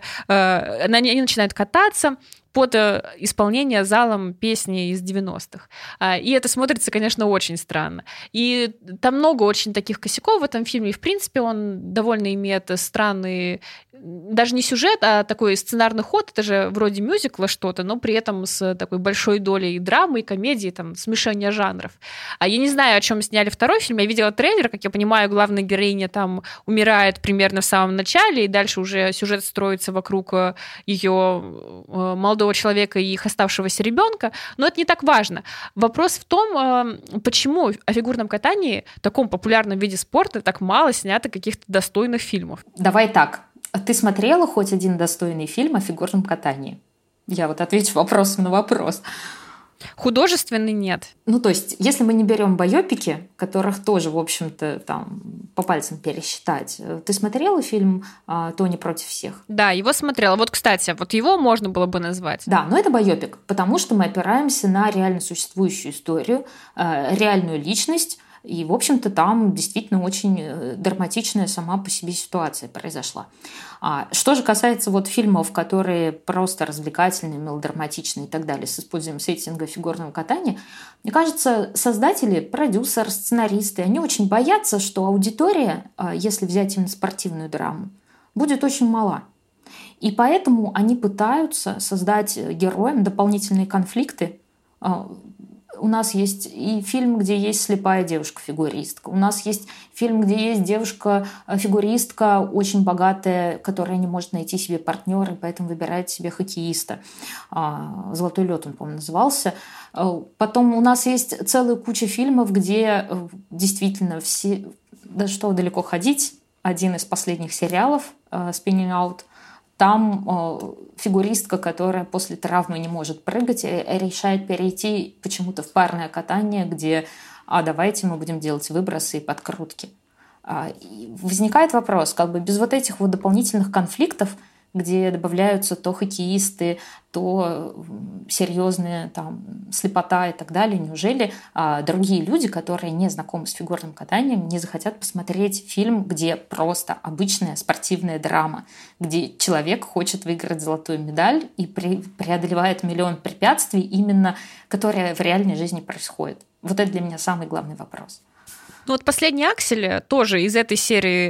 кататься под исполнение залом песни из 90-х. И это смотрится, конечно, очень странно. И там много очень таких косяков в этом фильме, и, в принципе, он довольно имеет странный, даже не сюжет, а такой сценарный ход, это же вроде мюзикла что-то, но при этом с такой большой долей драмы и комедии, смешения жанров. Я не знаю, о чем сняли второй фильм, я видела трейлер, как я понимаю, главная героиня там умирает примерно в самом начале, и дальше уже сюжет строится вокруг ее молодого человека и их оставшегося ребенка, но это не так важно. Вопрос в том, почему о фигурном катании, таком популярном виде спорта, так мало снято каких-то достойных фильмов. Давай так. Ты смотрела хоть один достойный фильм о фигурном катании? Я отвечу вопросом на вопрос. Художественный нет. То есть, если мы не берем байопики, которых тоже, в общем-то, по пальцам пересчитать. Ты смотрела фильм «Тони против всех»? Да, его смотрела. Кстати, его можно было бы назвать. Да, но это байопик, потому что мы опираемся на реально существующую историю, реальную личность. И, в общем-то, там действительно очень драматичная сама по себе ситуация произошла. Что же касается фильмов, которые просто развлекательные, мелодраматичные и так далее, с использованием сеттинга фигурного катания, мне кажется, создатели, продюсеры, сценаристы, они очень боятся, что аудитория, если взять именно спортивную драму, будет очень мала. И поэтому они пытаются создать героям дополнительные конфликты. У нас есть и фильм, где есть слепая девушка-фигуристка. У нас есть фильм, где есть девушка-фигуристка, очень богатая, которая не может найти себе партнера, и поэтому выбирает себе хоккеиста. «Золотой лед» он, по-моему, назывался. Потом у нас есть целая куча фильмов, где действительно все... Да что далеко ходить. Один из последних сериалов «Spinning Out». Там фигуристка, которая после травмы не может прыгать, решает перейти почему-то в парное катание, где давайте мы будем делать выбросы и подкрутки. И возникает вопрос, без этих дополнительных конфликтов, где добавляются то хоккеисты, то серьезная слепота и так далее. Неужели другие люди, которые не знакомы с фигурным катанием, не захотят посмотреть фильм, где просто обычная спортивная драма, где человек хочет выиграть золотую медаль и преодолевает миллион препятствий, именно которые в реальной жизни происходят? Это для меня самый главный вопрос. «Последний Аксель» тоже из этой серии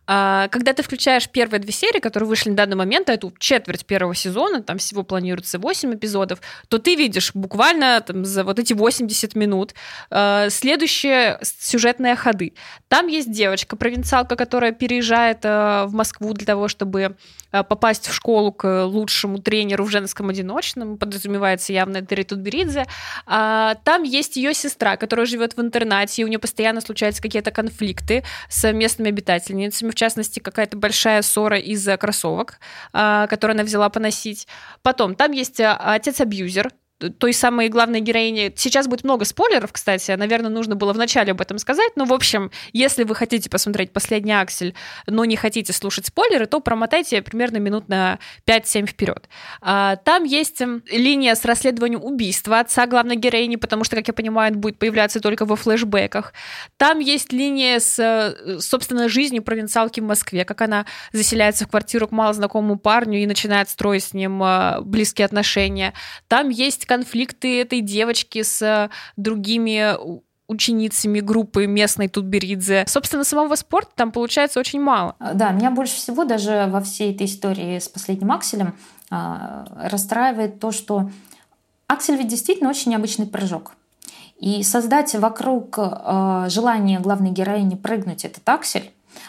Когда ты включаешь первые 2 серии, которые вышли на данный момент, а это четверть первого сезона, там всего планируется 8 эпизодов, то ты видишь буквально там, за вот эти 80 минут следующие сюжетные ходы. Там есть девочка-провинциалка, которая переезжает в Москву для того, чтобы попасть в школу к лучшему тренеру в женском одиночном, подразумевается явно Этери Тутберидзе. Там есть ее сестра, которая живет в интернате, и у нее постоянно случаются какие-то конфликты с местными обитательницами, в частности, какая-то большая ссора из-за кроссовок, которые она взяла поносить. Потом там есть отец-абьюзер, той самой главной героини. Сейчас будет много спойлеров, кстати, наверное, нужно было вначале об этом сказать, но, в общем, если вы хотите посмотреть «Последний аксель», но не хотите слушать спойлеры, то промотайте примерно минут на 5-7 вперед. Там есть линия с расследованием убийства отца главной героини, потому что, как я понимаю, будет появляться только во флешбеках. Там есть линия с, собственно, жизнью провинциалки в Москве, как она заселяется в квартиру к малознакомому парню и начинает строить с ним близкие отношения. Там есть конфликты этой девочки с другими ученицами группы местной Тутберидзе. Собственно, самого спорта там получается очень мало. Да, меня больше всего даже во всей этой истории с «Последним акселем» расстраивает то, что аксель ведь действительно очень необычный прыжок. И создать вокруг желания главной героини прыгнуть этот аксель,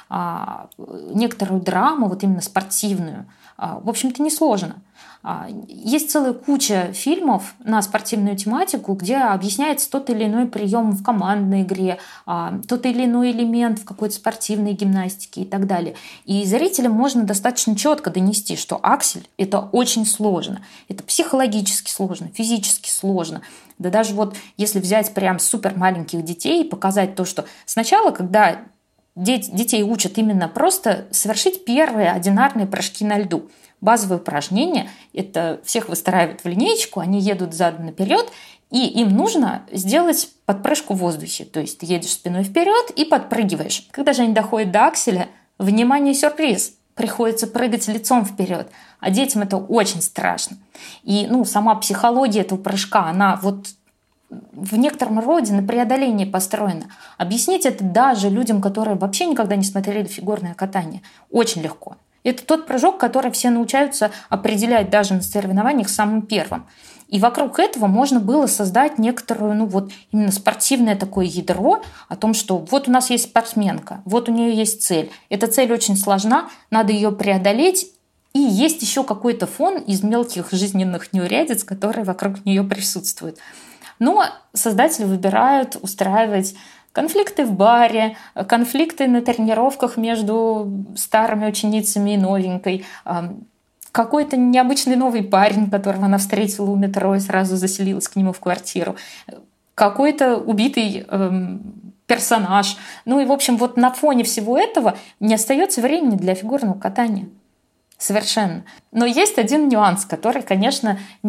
некоторую драму, вот именно спортивную, в общем-то, несложно. Есть целая куча фильмов на спортивную тематику, где объясняется тот или иной прием в командной игре, тот или иной элемент в какой-то спортивной гимнастике и так далее. И зрителям можно достаточно четко донести, что аксель — это очень сложно. Это психологически сложно, физически сложно. Да даже вот если взять прям супер маленьких детей и показать то, что сначала, когда детей учат именно просто совершить первые одинарные прыжки на льду. Базовые упражнения – это всех выстраивают в линеечку, они едут задом наперед, и им нужно сделать подпрыжку в воздухе. То есть ты едешь спиной вперед и подпрыгиваешь. Когда же они доходят до акселя, внимание, сюрприз! Приходится прыгать лицом вперед. А детям это очень страшно. И сама психология этого прыжка, она вот в некотором роде на преодолении построена. Объяснить это даже людям, которые вообще никогда не смотрели фигурное катание, очень легко. Это тот прыжок, который все научаются определять даже на соревнованиях самым первым. И вокруг этого можно было создать некоторую, именно спортивное такое ядро о том, что вот у нас есть спортсменка, вот у нее есть цель. Эта цель очень сложна, надо ее преодолеть, и есть еще какой-то фон из мелких жизненных неурядиц, которые вокруг нее присутствуют. Но создатели выбирают устраивать конфликты в баре, конфликты на тренировках между старыми ученицами и новенькой, какой-то необычный новый парень, которого она встретила у метро и сразу заселилась к нему в квартиру, какой-то убитый персонаж. И, в общем, вот на фоне всего этого не остается времени для фигурного катания. Совершенно. Но есть один нюанс, который, конечно, на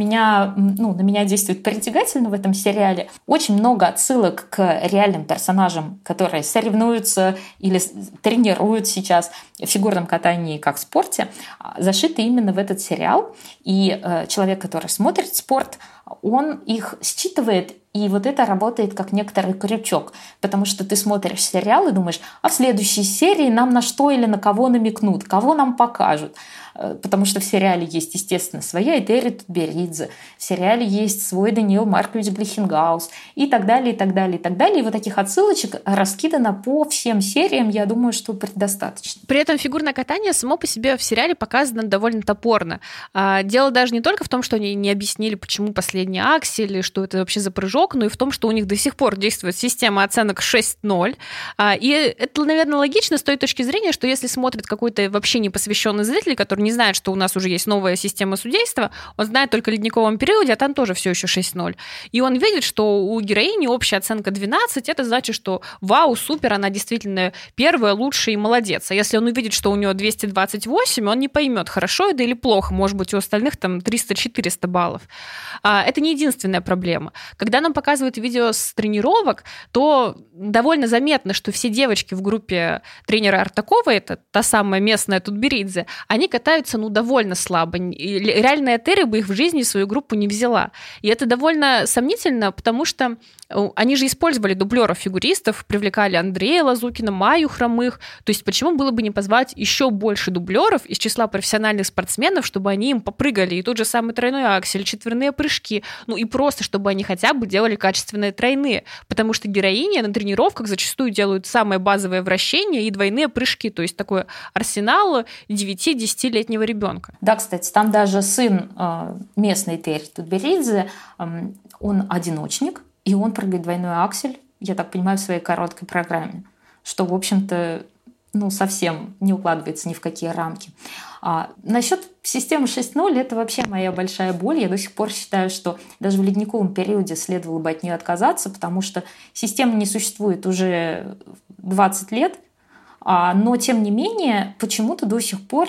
меня действует притягательно в этом сериале. Очень много отсылок к реальным персонажам, которые соревнуются или тренируют сейчас в фигурном катании как в спорте, зашиты именно в этот сериал. И человек, который смотрит спорт, он их считывает, и вот это работает как некоторый крючок, потому что ты смотришь сериал и думаешь, а в следующей серии нам на что или на кого намекнут, кого нам покажут. Потому что в сериале есть, естественно, своя Этери Тутберидзе, в сериале есть свой Даниил Маркович Глихенгаус и так далее, и так далее, и так далее. И вот таких отсылочек раскидано по всем сериям, я думаю, что предостаточно. При этом фигурное катание само по себе в сериале показано довольно топорно. Дело даже не только в том, что они не объяснили, почему последний аксель, что это вообще за прыжок, но и в том, что у них до сих пор действует система оценок 6-0. И это, наверное, логично с той точки зрения, что если смотрит какой-то вообще непосвященный зритель, который не знает, что у нас уже есть новая система судейства, он знает только о ледниковом периоде, а там тоже все еще 6-0. И он видит, что у героини общая оценка 12, это значит, что вау, супер, она действительно первая, лучшая и молодец. А если он увидит, что у нее 228, он не поймет, хорошо это или плохо. Может быть, у остальных там 300-400 баллов. Это не единственная проблема. Когда нам показывают видео с тренировок, то довольно заметно, что все девочки в группе тренера Артакова, это та самая местная Тутберидзе, они катаются справиться, довольно слабо. Реальная Этери бы их в жизни в свою группу не взяла. И это довольно сомнительно, потому что они же использовали дублеров-фигуристов, привлекали Андрея Лазукина, Майю Хромых. То есть почему было бы не позвать еще больше дублеров из числа профессиональных спортсменов, чтобы они им попрыгали? И тот же самый тройной аксель, четверные прыжки. И просто, чтобы они хотя бы делали качественные тройные. Потому что героини на тренировках зачастую делают самое базовое вращение и двойные прыжки. То есть такой арсенал 9-10-летнего ребенка. Да, кстати, там даже сын местной Этери Тутберидзе, он одиночник, и он прыгает двойной аксель, я так понимаю, в своей короткой программе, что, в общем-то, совсем не укладывается ни в какие рамки. Насчет системы 6.0 это вообще моя большая боль. Я до сих пор считаю, что даже в ледниковом периоде следовало бы от нее отказаться, потому что система не существует уже 20 лет, но, тем не менее, почему-то до сих пор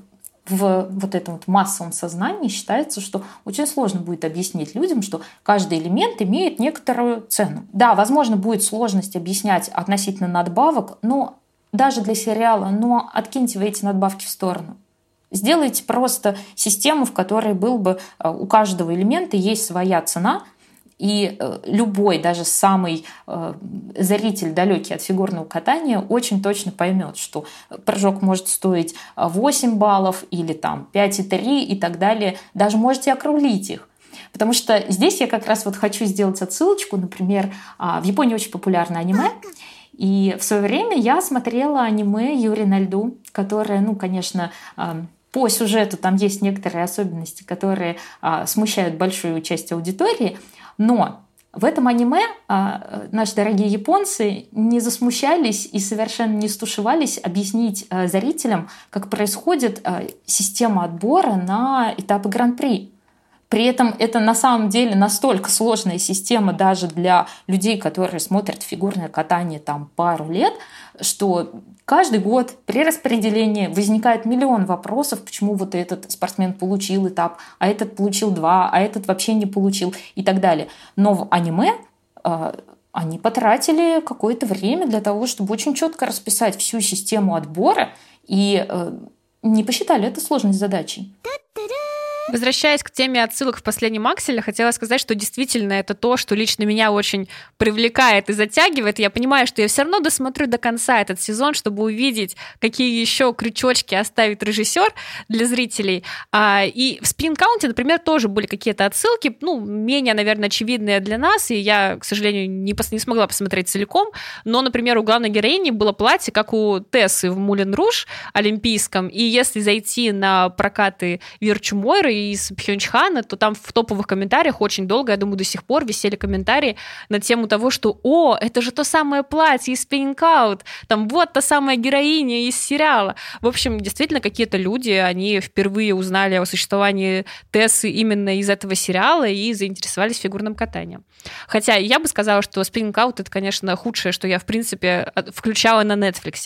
в вот этом массовом сознании считается, что очень сложно будет объяснить людям, что каждый элемент имеет некоторую цену. Да, возможно, будет сложность объяснять относительно надбавок, но даже для сериала, откиньте вы эти надбавки в сторону. Сделайте просто систему, в которой был бы у каждого элемента есть своя цена, и любой, даже самый зритель, далекий от фигурного катания, очень точно поймет, что прыжок может стоить 8 баллов или 5,3 и так далее. Даже можете округлить их. Потому что здесь я как раз хочу сделать отсылочку. Например, в Японии очень популярно аниме. И в свое время я смотрела аниме «Юрий на льду», которое, конечно, по сюжету там есть некоторые особенности, которые смущают большую часть аудитории. Но в этом аниме наши дорогие японцы не засмущались и совершенно не стушевались объяснить зрителям, как происходит система отбора на этапы Гран-при. При этом это на самом деле настолько сложная система даже для людей, которые смотрят фигурное катание пару лет, что каждый год при распределении возникает миллион вопросов, почему этот спортсмен получил этап, а этот получил 2, а этот вообще не получил и так далее. Но в аниме они потратили какое-то время для того, чтобы очень четко расписать всю систему отбора и не посчитали это сложной задачей. Возвращаясь к теме отсылок в последнем акселе, хотела сказать, что действительно это то, что лично меня очень привлекает и затягивает. Я понимаю, что я все равно досмотрю до конца этот сезон, чтобы увидеть, какие еще крючочки оставит режиссер для зрителей. И в спин-каунте, например, тоже были какие-то отсылки, менее, наверное, очевидные для нас, и я, к сожалению, не смогла посмотреть целиком. Но, например, у главной героини было платье, как у Тессы в «Мулен Руж» олимпийском, и если зайти на прокаты Вирчу Мойры из Пхёнчхана, то там в топовых комментариях очень долго, я думаю, до сих пор висели комментарии на тему того, что это же то самое платье из Spinning Out, там вот та самая героиня из сериала. В общем, действительно, какие-то люди, они впервые узнали о существовании Тессы именно из этого сериала и заинтересовались фигурным катанием. Хотя я бы сказала, что Spinning Out — это, конечно, худшее, что я, в принципе, включала на Netflix.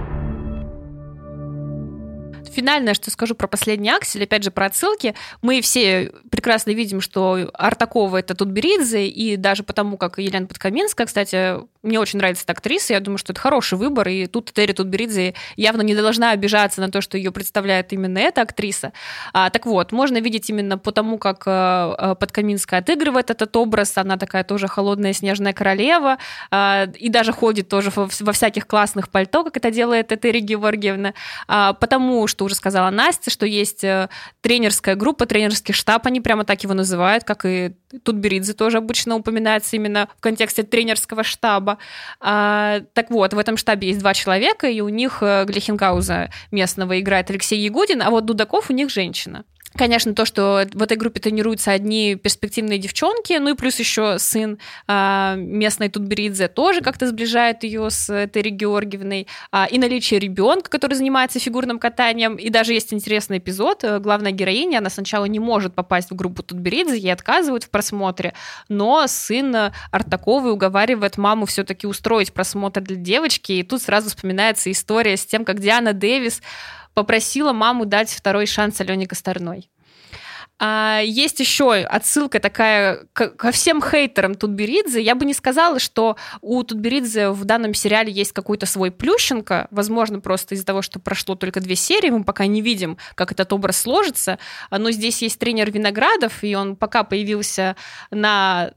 Финальное, что скажу про последний аксель, опять же, про отсылки. Мы все прекрасно видим, что Артакова — это Тутберидзе, и даже потому, как Елена Подкаминская, кстати, мне очень нравится эта актриса, я думаю, что это хороший выбор, и тут Этери Тутберидзе явно не должна обижаться на то, что ее представляет именно эта актриса. Так вот, можно видеть именно по тому, как Подкаминская отыгрывает этот образ, она такая тоже холодная снежная королева, и даже ходит тоже во всяких классных пальто, как это делает Этери Георгиевна, потому что уже сказала Настя, что есть тренерская группа, тренерский штаб, они прямо так его называют, как и Тутберидзе тоже обычно упоминается именно в контексте тренерского штаба. Так вот, в этом штабе есть 2 человека, и у них Глихенгауза местного играет Алексей Ягудин, а вот Дудаков у них женщина. Конечно, то, что в этой группе тренируются одни перспективные девчонки, и плюс еще сын местной Тутберидзе тоже как-то сближает ее с Этери Георгиевной, и наличие ребенка, который занимается фигурным катанием, и даже есть интересный эпизод, главная героиня, она сначала не может попасть в группу Тутберидзе, ей отказывают в просмотре, но сын Артаковой уговаривает маму все-таки устроить просмотр для девочки, и тут сразу вспоминается история с тем, как Диана Дэвис попросила маму дать второй шанс Алене Косторной. Есть еще отсылка такая ко всем хейтерам Тутберидзе. Я бы не сказала, что у Тутберидзе в данном сериале есть какой-то свой Плющенко. Возможно, просто из-за того, что прошло только 2 серии, мы пока не видим, как этот образ сложится. Но здесь есть тренер Виноградов, и он пока появился на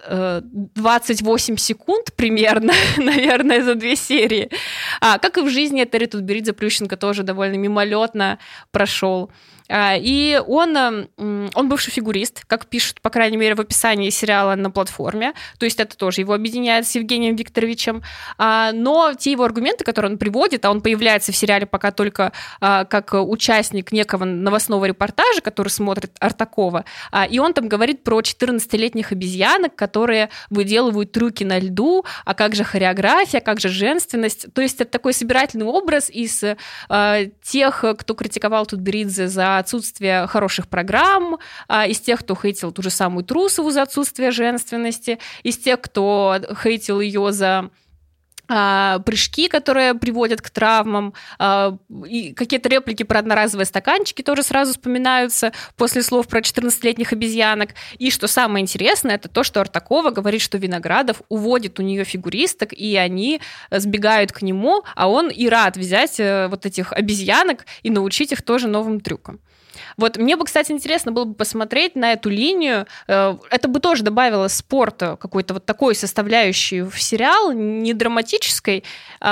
28 секунд примерно, наверное, за 2 серии. Как и в жизни, Терри Тутберидзе Плющенко тоже довольно мимолетно прошел. И он бывший фигурист, как пишут, по крайней мере, в описании сериала на платформе. То есть это тоже его объединяет с Евгением Викторовичем. Но те его аргументы, которые он приводит, он появляется в сериале пока только как участник некого новостного репортажа, который смотрит Артакова, и он там говорит про 14-летних обезьянок, которые выделывают трюки на льду, а как же хореография, как же женственность. То есть это такой собирательный образ из тех, кто критиковал Тутберидзе за отсутствие хороших программ, из тех, кто хейтил ту же самую Трусову за отсутствие женственности, из тех, кто хейтил ее за прыжки, которые приводят к травмам, и какие-то реплики про одноразовые стаканчики тоже сразу вспоминаются после слов про 14-летних обезьянок. И что самое интересное, это то, что Артакова говорит, что Виноградов уводит у нее фигуристок, и они сбегают к нему, а он и рад взять вот этих обезьянок и научить их тоже новым трюкам. Вот мне бы, кстати, интересно было бы посмотреть на эту линию. Это бы тоже добавило спорта, какой-то вот такой составляющей в сериал, не драматической,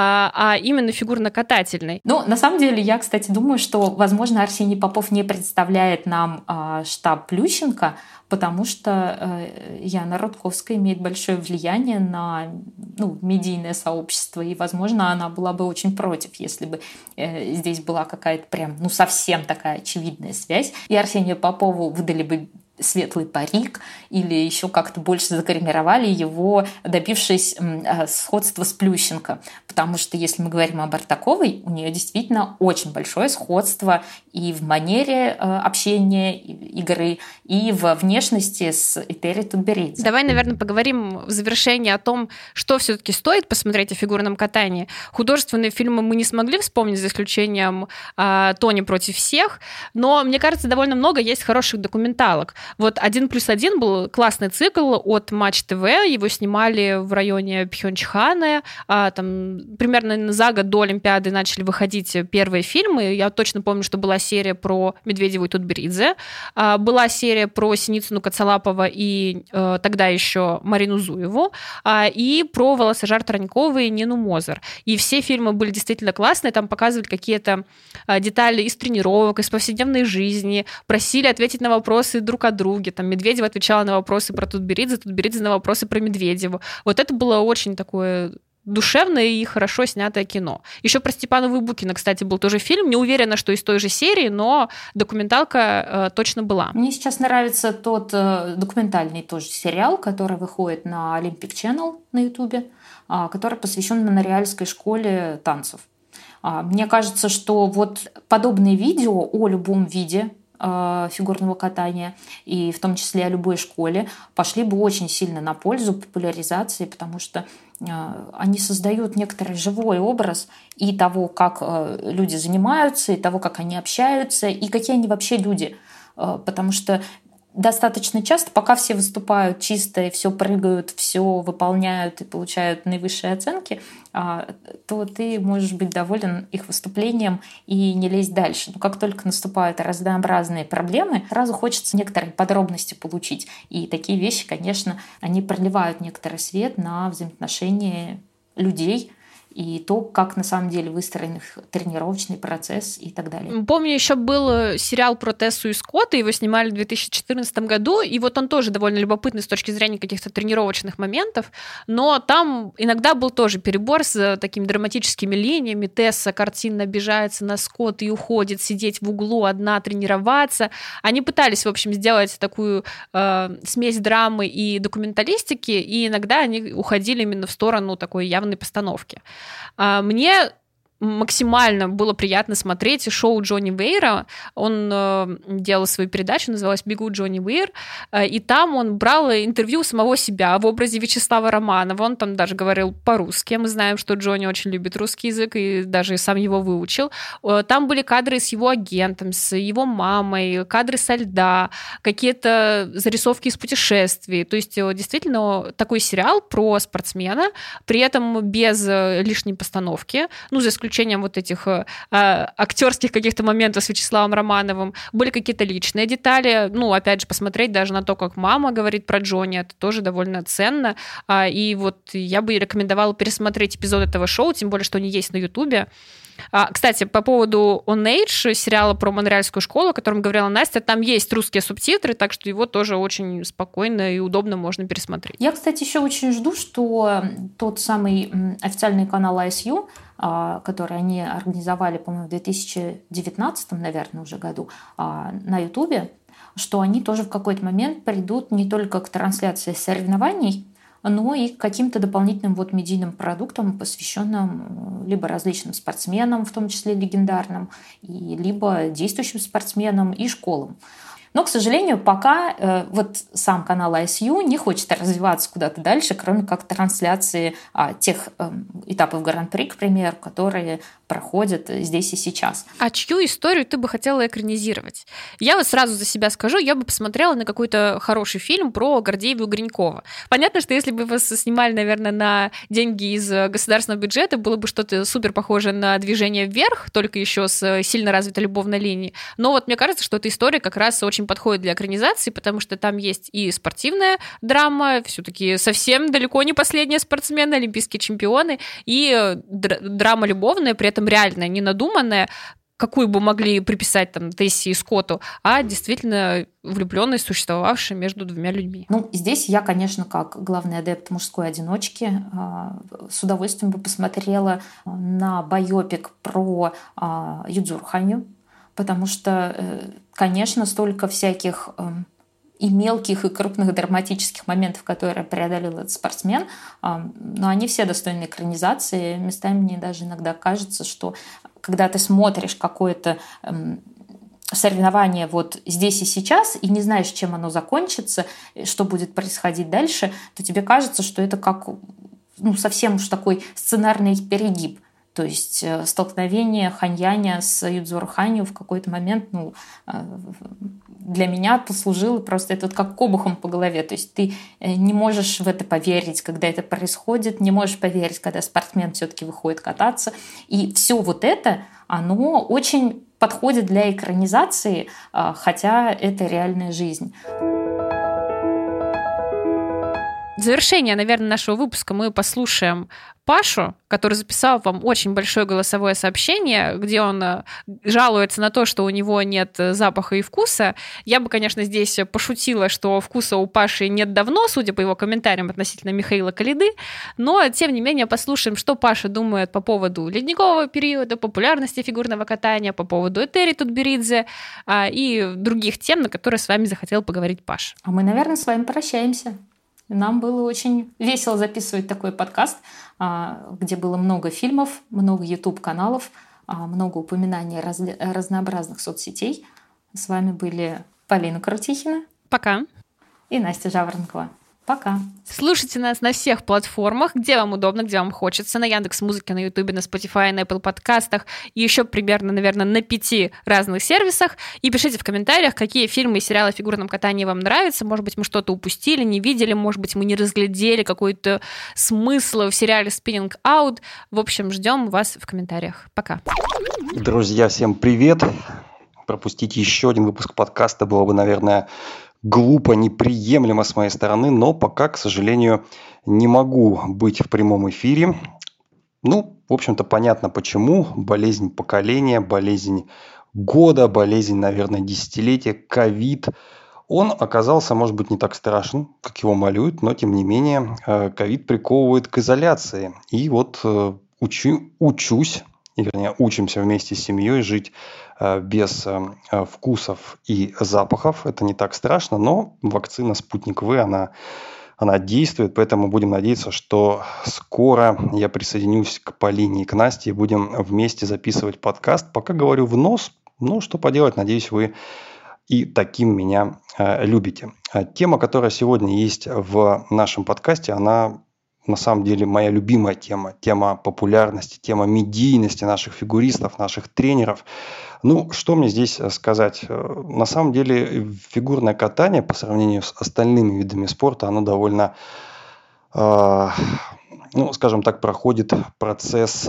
а именно фигурно-катательной. Ну, на самом деле, я, кстати, думаю, что, возможно, Арсений Попов не представляет нам штаб Плющенко, потому что Яна Рудковская имеет большое влияние на медийное сообщество, и, возможно, она была бы очень против, если бы здесь была какая-то прям, совсем такая очевидная связь, и Арсению Попову выдали бы светлый парик или еще как-то больше загримировали его, добившись сходства с Плющенко. Потому что, если мы говорим об Артаковой, у нее действительно очень большое сходство и в манере общения, игры, и в внешности с Этери Тутберидзе. Давай, наверное, поговорим в завершении о том, что все-таки стоит посмотреть о фигурном катании. Художественные фильмы мы не смогли вспомнить, за исключением «Тони против всех», но, мне кажется, довольно много есть хороших документалок. Вот «1+1» был классный цикл от Матч ТВ, его снимали в районе Пхёнчхана, там примерно за год до Олимпиады начали выходить первые фильмы. Я точно помню, что была серия про Медведеву и Тутберидзе, была серия про Синицыну, Коцалапова и тогда еще Марину Зуеву, и про Волосожар Тронькову и Нину Мозер. И все фильмы были действительно классные, там показывали какие-то детали из тренировок, из повседневной жизни, просили ответить на вопросы друг о друге. Там Медведева отвечала на вопросы про Тутберидзе, Тутберидзе на вопросы про Медведеву. Вот это было очень такое душевное и хорошо снятое кино. Еще про Степанова Букина, кстати, был тоже фильм. Не уверена, что из той же серии, но документалка точно была. Мне сейчас нравится тот документальный тоже сериал, который выходит на Olympic Channel на Ютубе, который посвящен Монреальской школе танцев. Мне кажется, что вот подобные видео о любом виде фигурного катания, и в том числе о любой школе, пошли бы очень сильно на пользу популяризации, потому что они создают некоторый живой образ и того, как люди занимаются, и того, как они общаются, и какие они вообще люди. Потому что достаточно часто, пока все выступают чисто и все прыгают, все выполняют и получают наивысшие оценки, то ты можешь быть доволен их выступлением и не лезть дальше. Но как только наступают разнообразные проблемы, сразу хочется некоторые подробности получить. И такие вещи, конечно, они проливают некоторый свет на взаимоотношения людей, и то, как на самом деле выстроен их тренировочный процесс и так далее. Помню, еще был сериал про Тессу и Скотта, его снимали в 2014 году, и вот он тоже довольно любопытный с точки зрения каких-то тренировочных моментов, но там иногда был тоже перебор с такими драматическими линиями. Тесса картинно обижается на Скотта и уходит сидеть в углу одна, тренироваться. Они пытались, в общем, сделать такую смесь драмы и документалистики, и иногда они уходили именно в сторону такой явной постановки. Мне максимально было приятно смотреть шоу Джонни Уэйра. Он делал свою передачу, называлась «Бегу, Джонни Уэйр», и там он брал интервью самого себя в образе Вячеслава Романова. Он там даже говорил по-русски. Мы знаем, что Джонни очень любит русский язык и даже сам его выучил. Там были кадры с его агентом, с его мамой, кадры со льда, какие-то зарисовки из путешествий. То есть действительно такой сериал про спортсмена, при этом без лишней постановки, за исключением вот этих актерских каких-то моментов с Вячеславом Романовым. Были какие-то личные детали. Опять же, посмотреть даже на то, как мама говорит про Джонни, это тоже довольно ценно. И вот я бы рекомендовала пересмотреть эпизод этого шоу, тем более, что они есть на Ютубе. Кстати, по поводу On Age, сериала про Монреальскую школу, о котором говорила Настя, там есть русские субтитры, так что его тоже очень спокойно и удобно можно пересмотреть. Я, кстати, еще очень жду, что тот самый официальный канал ISU, который они организовали, по-моему, в 2019, наверное, уже году на Ютубе, что они тоже в какой-то момент придут не только к трансляции соревнований, но и к каким-то дополнительным медийным продуктам, посвященным либо различным спортсменам, в том числе легендарным, либо действующим спортсменам и школам. Но, к сожалению, пока сам канал ISU не хочет развиваться куда-то дальше, кроме как трансляции тех этапов Гран-при, к примеру, которые проходят здесь и сейчас. А чью историю ты бы хотела экранизировать? Я сразу за себя скажу, я бы посмотрела на какой-то хороший фильм про Гордеева и Гринькова. Понятно, что если бы вас снимали, наверное, на деньги из государственного бюджета, было бы что-то супер похожее на «Движение вверх», только еще с сильно развитой любовной линией. Но мне кажется, что эта история как раз очень подходит для экранизации, потому что там есть и спортивная драма, все-таки совсем далеко не последние спортсмены, олимпийские чемпионы, и драма любовная, при этом реальная, не надуманная, какую бы могли приписать Тесси и Скотту, а действительно влюбленность, существовавшая между двумя людьми. Здесь я, конечно, как главный адепт мужской одиночки, с удовольствием бы посмотрела на байопик про Юдзуру Ханью, потому что, конечно, столько всяких и мелких, и крупных драматических моментов, которые преодолел этот спортсмен, но они все достойны экранизации. Местами мне даже иногда кажется, что когда ты смотришь какое-то соревнование здесь и сейчас, и не знаешь, чем оно закончится, что будет происходить дальше, то тебе кажется, что это как совсем уж такой сценарный перегиб. То есть столкновение Ханьяня с Юдзуру Ханью в какой-то момент для меня послужило просто это как обухом по голове. То есть ты не можешь в это поверить, когда это происходит, не можешь поверить, когда спортсмен все-таки выходит кататься. И все это, оно очень подходит для экранизации, хотя это реальная жизнь. В завершение, наверное, нашего выпуска мы послушаем Пашу, который записал вам очень большое голосовое сообщение, где он жалуется на то, что у него нет запаха и вкуса. Я бы, конечно, здесь пошутила, что вкуса у Паши нет давно, судя по его комментариям относительно Михаила Коляды, но, тем не менее, послушаем, что Паша думает по поводу ледникового периода, популярности фигурного катания, по поводу Этери Тутберидзе и других тем, на которые с вами захотел поговорить Паша. А мы, наверное, с вами прощаемся. Нам было очень весело записывать такой подкаст, где было много фильмов, много YouTube-каналов, много упоминаний разнообразных соцсетей. С вами были Полина Крутихина. Пока. И Настя Жаворонкова. Пока. Слушайте нас на всех платформах, где вам удобно, где вам хочется. На Яндекс.Музыке, на Ютубе, на Spotify, на Apple подкастах. И еще примерно, наверное, на 5 разных сервисах. И пишите в комментариях, какие фильмы и сериалы о фигурном катании вам нравятся. Может быть, мы что-то упустили, не видели. Может быть, мы не разглядели какой-то смысл в сериале «Spinning Out». В общем, ждем вас в комментариях. Пока. Друзья, всем привет. Пропустить еще один выпуск подкаста было бы, наверное, глупо, неприемлемо с моей стороны, но пока, к сожалению, не могу быть в прямом эфире. В общем-то, понятно почему. Болезнь поколения, болезнь года, болезнь, наверное, десятилетия, ковид. Он оказался, может быть, не так страшен, как его малюют, но, тем не менее, ковид приковывает к изоляции. И учимся вместе с семьей жить без вкусов и запахов. Это не так страшно, но вакцина «Спутник В», она она действует, поэтому будем надеяться, что скоро я присоединюсь к Полине и к Насте и будем вместе записывать подкаст. Пока говорю в нос, что поделать, надеюсь, вы и таким меня любите. Тема, которая сегодня есть в нашем подкасте, она на самом деле моя любимая тема. Тема популярности, тема медийности наших фигуристов, наших тренеров. Что мне здесь сказать? На самом деле фигурное катание по сравнению с остальными видами спорта, оно довольно, скажем так, проходит процесс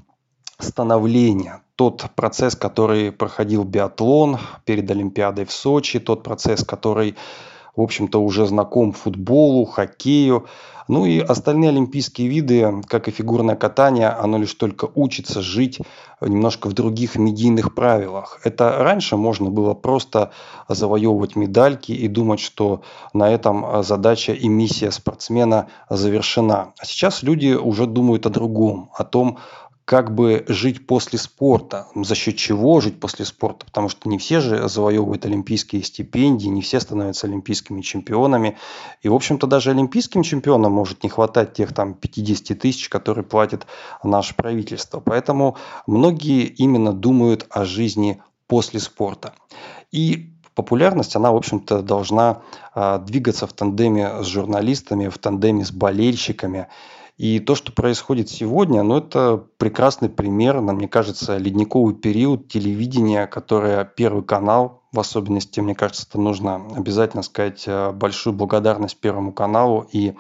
становления. Тот процесс, который проходил биатлон перед Олимпиадой в Сочи, тот процесс, который, в общем-то, уже знаком футболу, хоккею. И остальные олимпийские виды, как и фигурное катание, оно лишь только учится жить немножко в других медийных правилах. Это раньше можно было просто завоевывать медальки и думать, что на этом задача и миссия спортсмена завершена. А сейчас люди уже думают о другом, о том, как бы жить после спорта, за счет чего жить после спорта, потому что не все же завоевывают олимпийские стипендии, не все становятся олимпийскими чемпионами. И, в общем-то, даже олимпийским чемпионам может не хватать тех 50 тысяч, которые платит наше правительство. Поэтому многие именно думают о жизни после спорта. И популярность, она, в общем-то, должна двигаться в тандеме с журналистами, в тандеме с болельщиками. И то, что происходит сегодня, это прекрасный пример, мне кажется, ледниковый период телевидения, которое Первый канал, в особенности, мне кажется, это нужно обязательно сказать большую благодарность Первому каналу и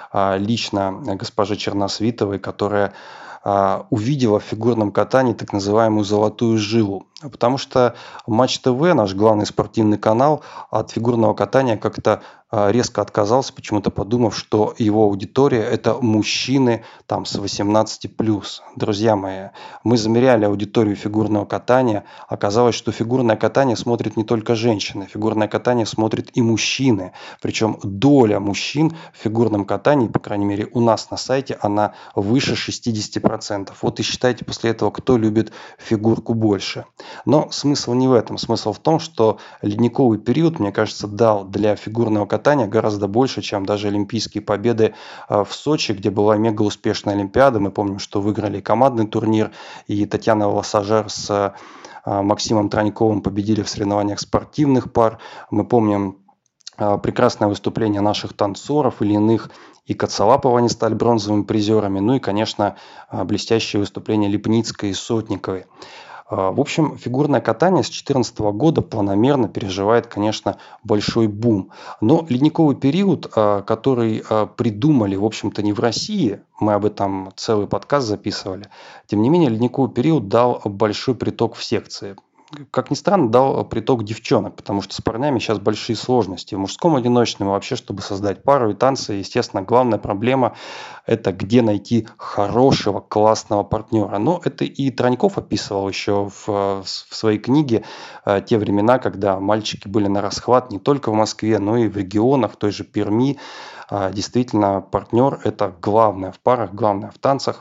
лично госпоже Черносвитовой, которая увидела в фигурном катании так называемую золотую жилу. Потому что Матч ТВ, наш главный спортивный канал, от фигурного катания как-то резко отказался, почему-то подумав, что его аудитория – это мужчины с 18+. Друзья мои, мы замеряли аудиторию фигурного катания. Оказалось, что фигурное катание смотрят не только женщины. Фигурное катание смотрят и мужчины. Причем доля мужчин в фигурном катании, по крайней мере у нас на сайте, она выше 60%. Вот и считайте после этого, кто любит фигурку больше. Но смысл не в этом. Смысл в том, что ледниковый период, мне кажется, дал для фигурного катания гораздо больше, чем даже олимпийские победы в Сочи, где была мега успешная Олимпиада. Мы помним, что выиграли командный турнир, и Татьяна Лассажер с Максимом Троньковым победили в соревнованиях спортивных пар. Мы помним прекрасное выступление наших танцоров или иных, и Коцалапова, они стали бронзовыми призерами. И, конечно, блестящее выступление Липницкой и Сотниковой. В общем, фигурное катание с 2014 года планомерно переживает, конечно, большой бум. Но ледниковый период, который придумали, в общем-то, не в России, мы об этом целый подкаст записывали, тем не менее, ледниковый период дал большой приток в секции. Как ни странно, дал приток девчонок, потому что с парнями сейчас большие сложности. В мужском одиночном вообще, чтобы создать пару и танцы, естественно, главная проблема – это где найти хорошего, классного партнера. Но это и Троньков описывал еще в своей книге те времена, когда мальчики были на расхват не только в Москве, но и в регионах, в той же Перми. Действительно, партнер – это главное в парах, главное в танцах.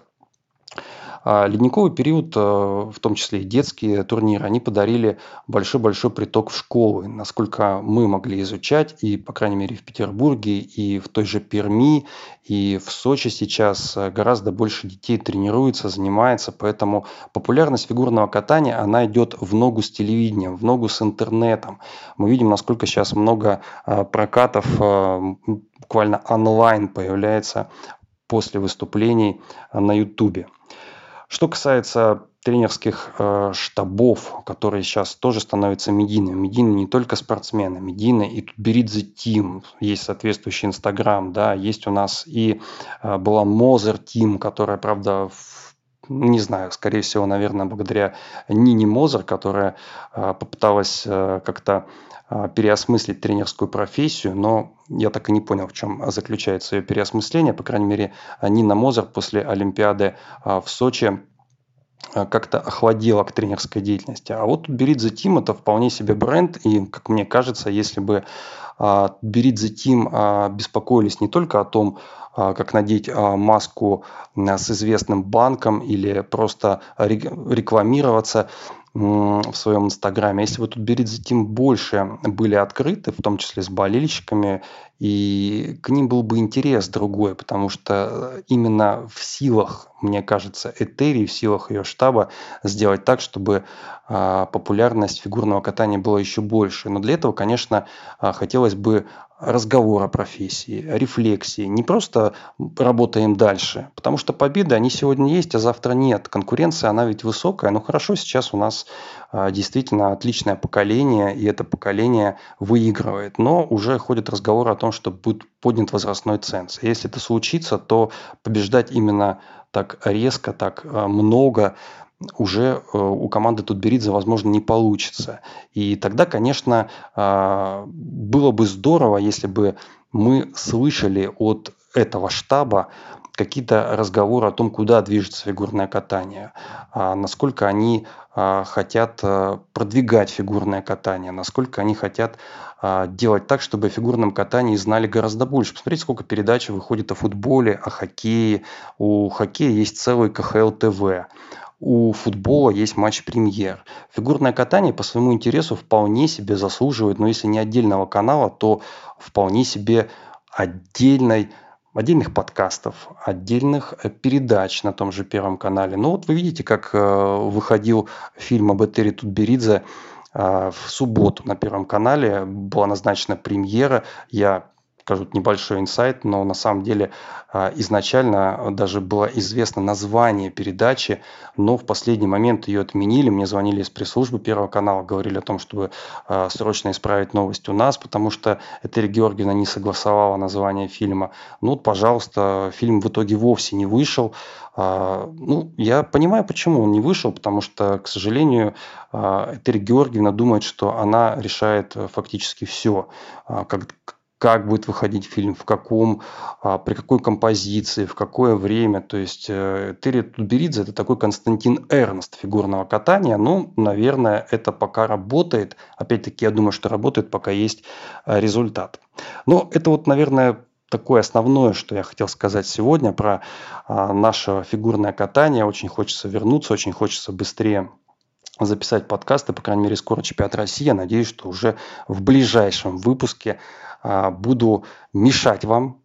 Ледниковый период, в том числе и детские турниры, они подарили большой-большой приток в школы. Насколько мы могли изучать, и, по крайней мере, в Петербурге, и в той же Перми, и в Сочи сейчас гораздо больше детей тренируется, занимается. Поэтому популярность фигурного катания, она идет в ногу с телевидением, в ногу с интернетом. Мы видим, насколько сейчас много прокатов буквально онлайн появляется после выступлений на Ютубе. Что касается тренерских штабов, которые сейчас тоже становятся медийными. Медийны не только спортсмены, медийны и Тутберидзе Тим, есть соответствующий Инстаграм, да, есть у нас и была Мозер Тим, которая, правда, не знаю, скорее всего, наверное, благодаря Нине Мозер, которая попыталась как-то переосмыслить тренерскую профессию, но я так и не понял, в чем заключается ее переосмысление. По крайней мере, Нина Мозер после Олимпиады в Сочи как-то охладела к тренерской деятельности. А вот Тутберидзе Тим – это вполне себе бренд, и, как мне кажется, если бы Тутберидзе Тим беспокоились не только о том, как надеть маску с известным банком или просто рекламироваться в своем инстаграме. Если бы Тутберидзе Тим больше были открыты, в том числе с болельщиками, и к ним был бы интерес другой, потому что именно в силах, мне кажется, Этерии, в силах ее штаба сделать так, чтобы популярность фигурного катания была еще больше. Но для этого, конечно, хотелось бы разговора о профессии, рефлексии, не просто работаем дальше, потому что победы, они сегодня есть, а завтра нет. Конкуренция, она ведь высокая, но хорошо, сейчас у нас действительно отличное поколение, и это поколение выигрывает, но уже ходит разговор о том, что будет поднят возрастной ценз. Если это случится, то побеждать именно так резко, так много уже у команды Тутберидзе, возможно, не получится. И тогда, конечно, было бы здорово, если бы мы слышали от этого штаба какие-то разговоры о том, куда движется фигурное катание, насколько они хотят продвигать фигурное катание, насколько они хотят делать так, чтобы о фигурном катании знали гораздо больше. Посмотрите, сколько передач выходит о футболе, о хоккее. У хоккея есть целый КХЛ ТВ. У футбола есть матч премьер. Фигурное катание по своему интересу вполне себе заслуживает, но если не отдельного канала, то вполне себе отдельных подкастов, отдельных передач на том же Первом канале. Ну вот вы видите, как выходил фильм об Этерии Тутберидзе в субботу на Первом канале. Была назначена премьера. Я скажу небольшой инсайт, но на самом деле изначально даже было известно название передачи, но в последний момент ее отменили. Мне звонили из пресс-службы Первого канала, говорили о том, чтобы срочно исправить новость у нас, потому что Этерия Георгиевна не согласовала название фильма. Ну, вот, пожалуйста, фильм в итоге вовсе не вышел. Ну, я понимаю, почему он не вышел, потому что, к сожалению, Этерия Георгиевна думает, что она решает фактически все, как будет выходить фильм, при какой композиции, в какое время. То есть Этерия Тутберидзе – это такой Константин Эрнст фигурного катания. Ну, наверное, это пока работает. Опять-таки, я думаю, что работает, пока есть результат. Но это вот, наверное, такое основное, что я хотел сказать сегодня про наше фигурное катание. Очень хочется вернуться, очень хочется быстрее записать подкасты, по крайней мере, скоро чемпионат России. Я надеюсь, что уже в ближайшем выпуске буду мешать вам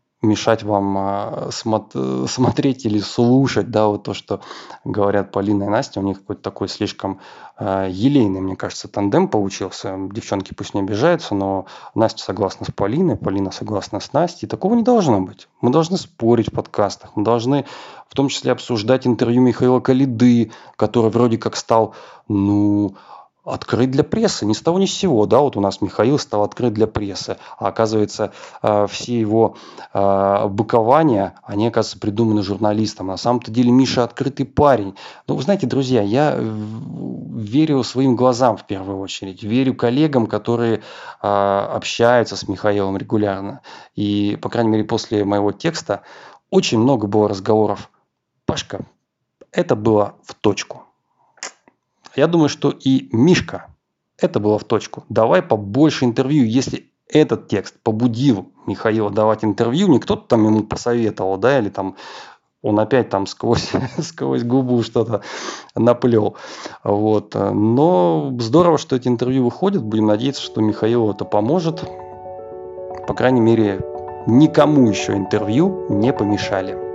смотреть или слушать, да, вот то, что говорят Полина и Настя. У них какой-то такой слишком елейный, мне кажется, тандем получился. Девчонки пусть не обижаются, но Настя согласна с Полиной, Полина согласна с Настей. Такого не должно быть. Мы должны спорить в подкастах, мы должны в том числе обсуждать интервью Михаила Калиды, который вроде как стал, открыт для прессы, ни с того ни с сего, да, вот у нас Михаил стал открыт для прессы, а оказывается, все его быкования, они, оказывается, придуманы журналистом. На самом-то деле Миша открытый парень. Ну, вы знаете, друзья, я верю своим глазам в первую очередь, верю коллегам, которые общаются с Михаилом регулярно. И, по крайней мере, после моего текста очень много было разговоров. Пашка, это было в точку. Я думаю, что и Мишка, это было в точку. Давай побольше интервью. Если этот текст побудил Михаила давать интервью, не кто-то там ему посоветовал, да, или там он опять там сквозь губу что-то наплел. Вот. Но здорово, что эти интервью выходят. Будем надеяться, что Михаилу это поможет. По крайней мере, никому еще интервью не помешали.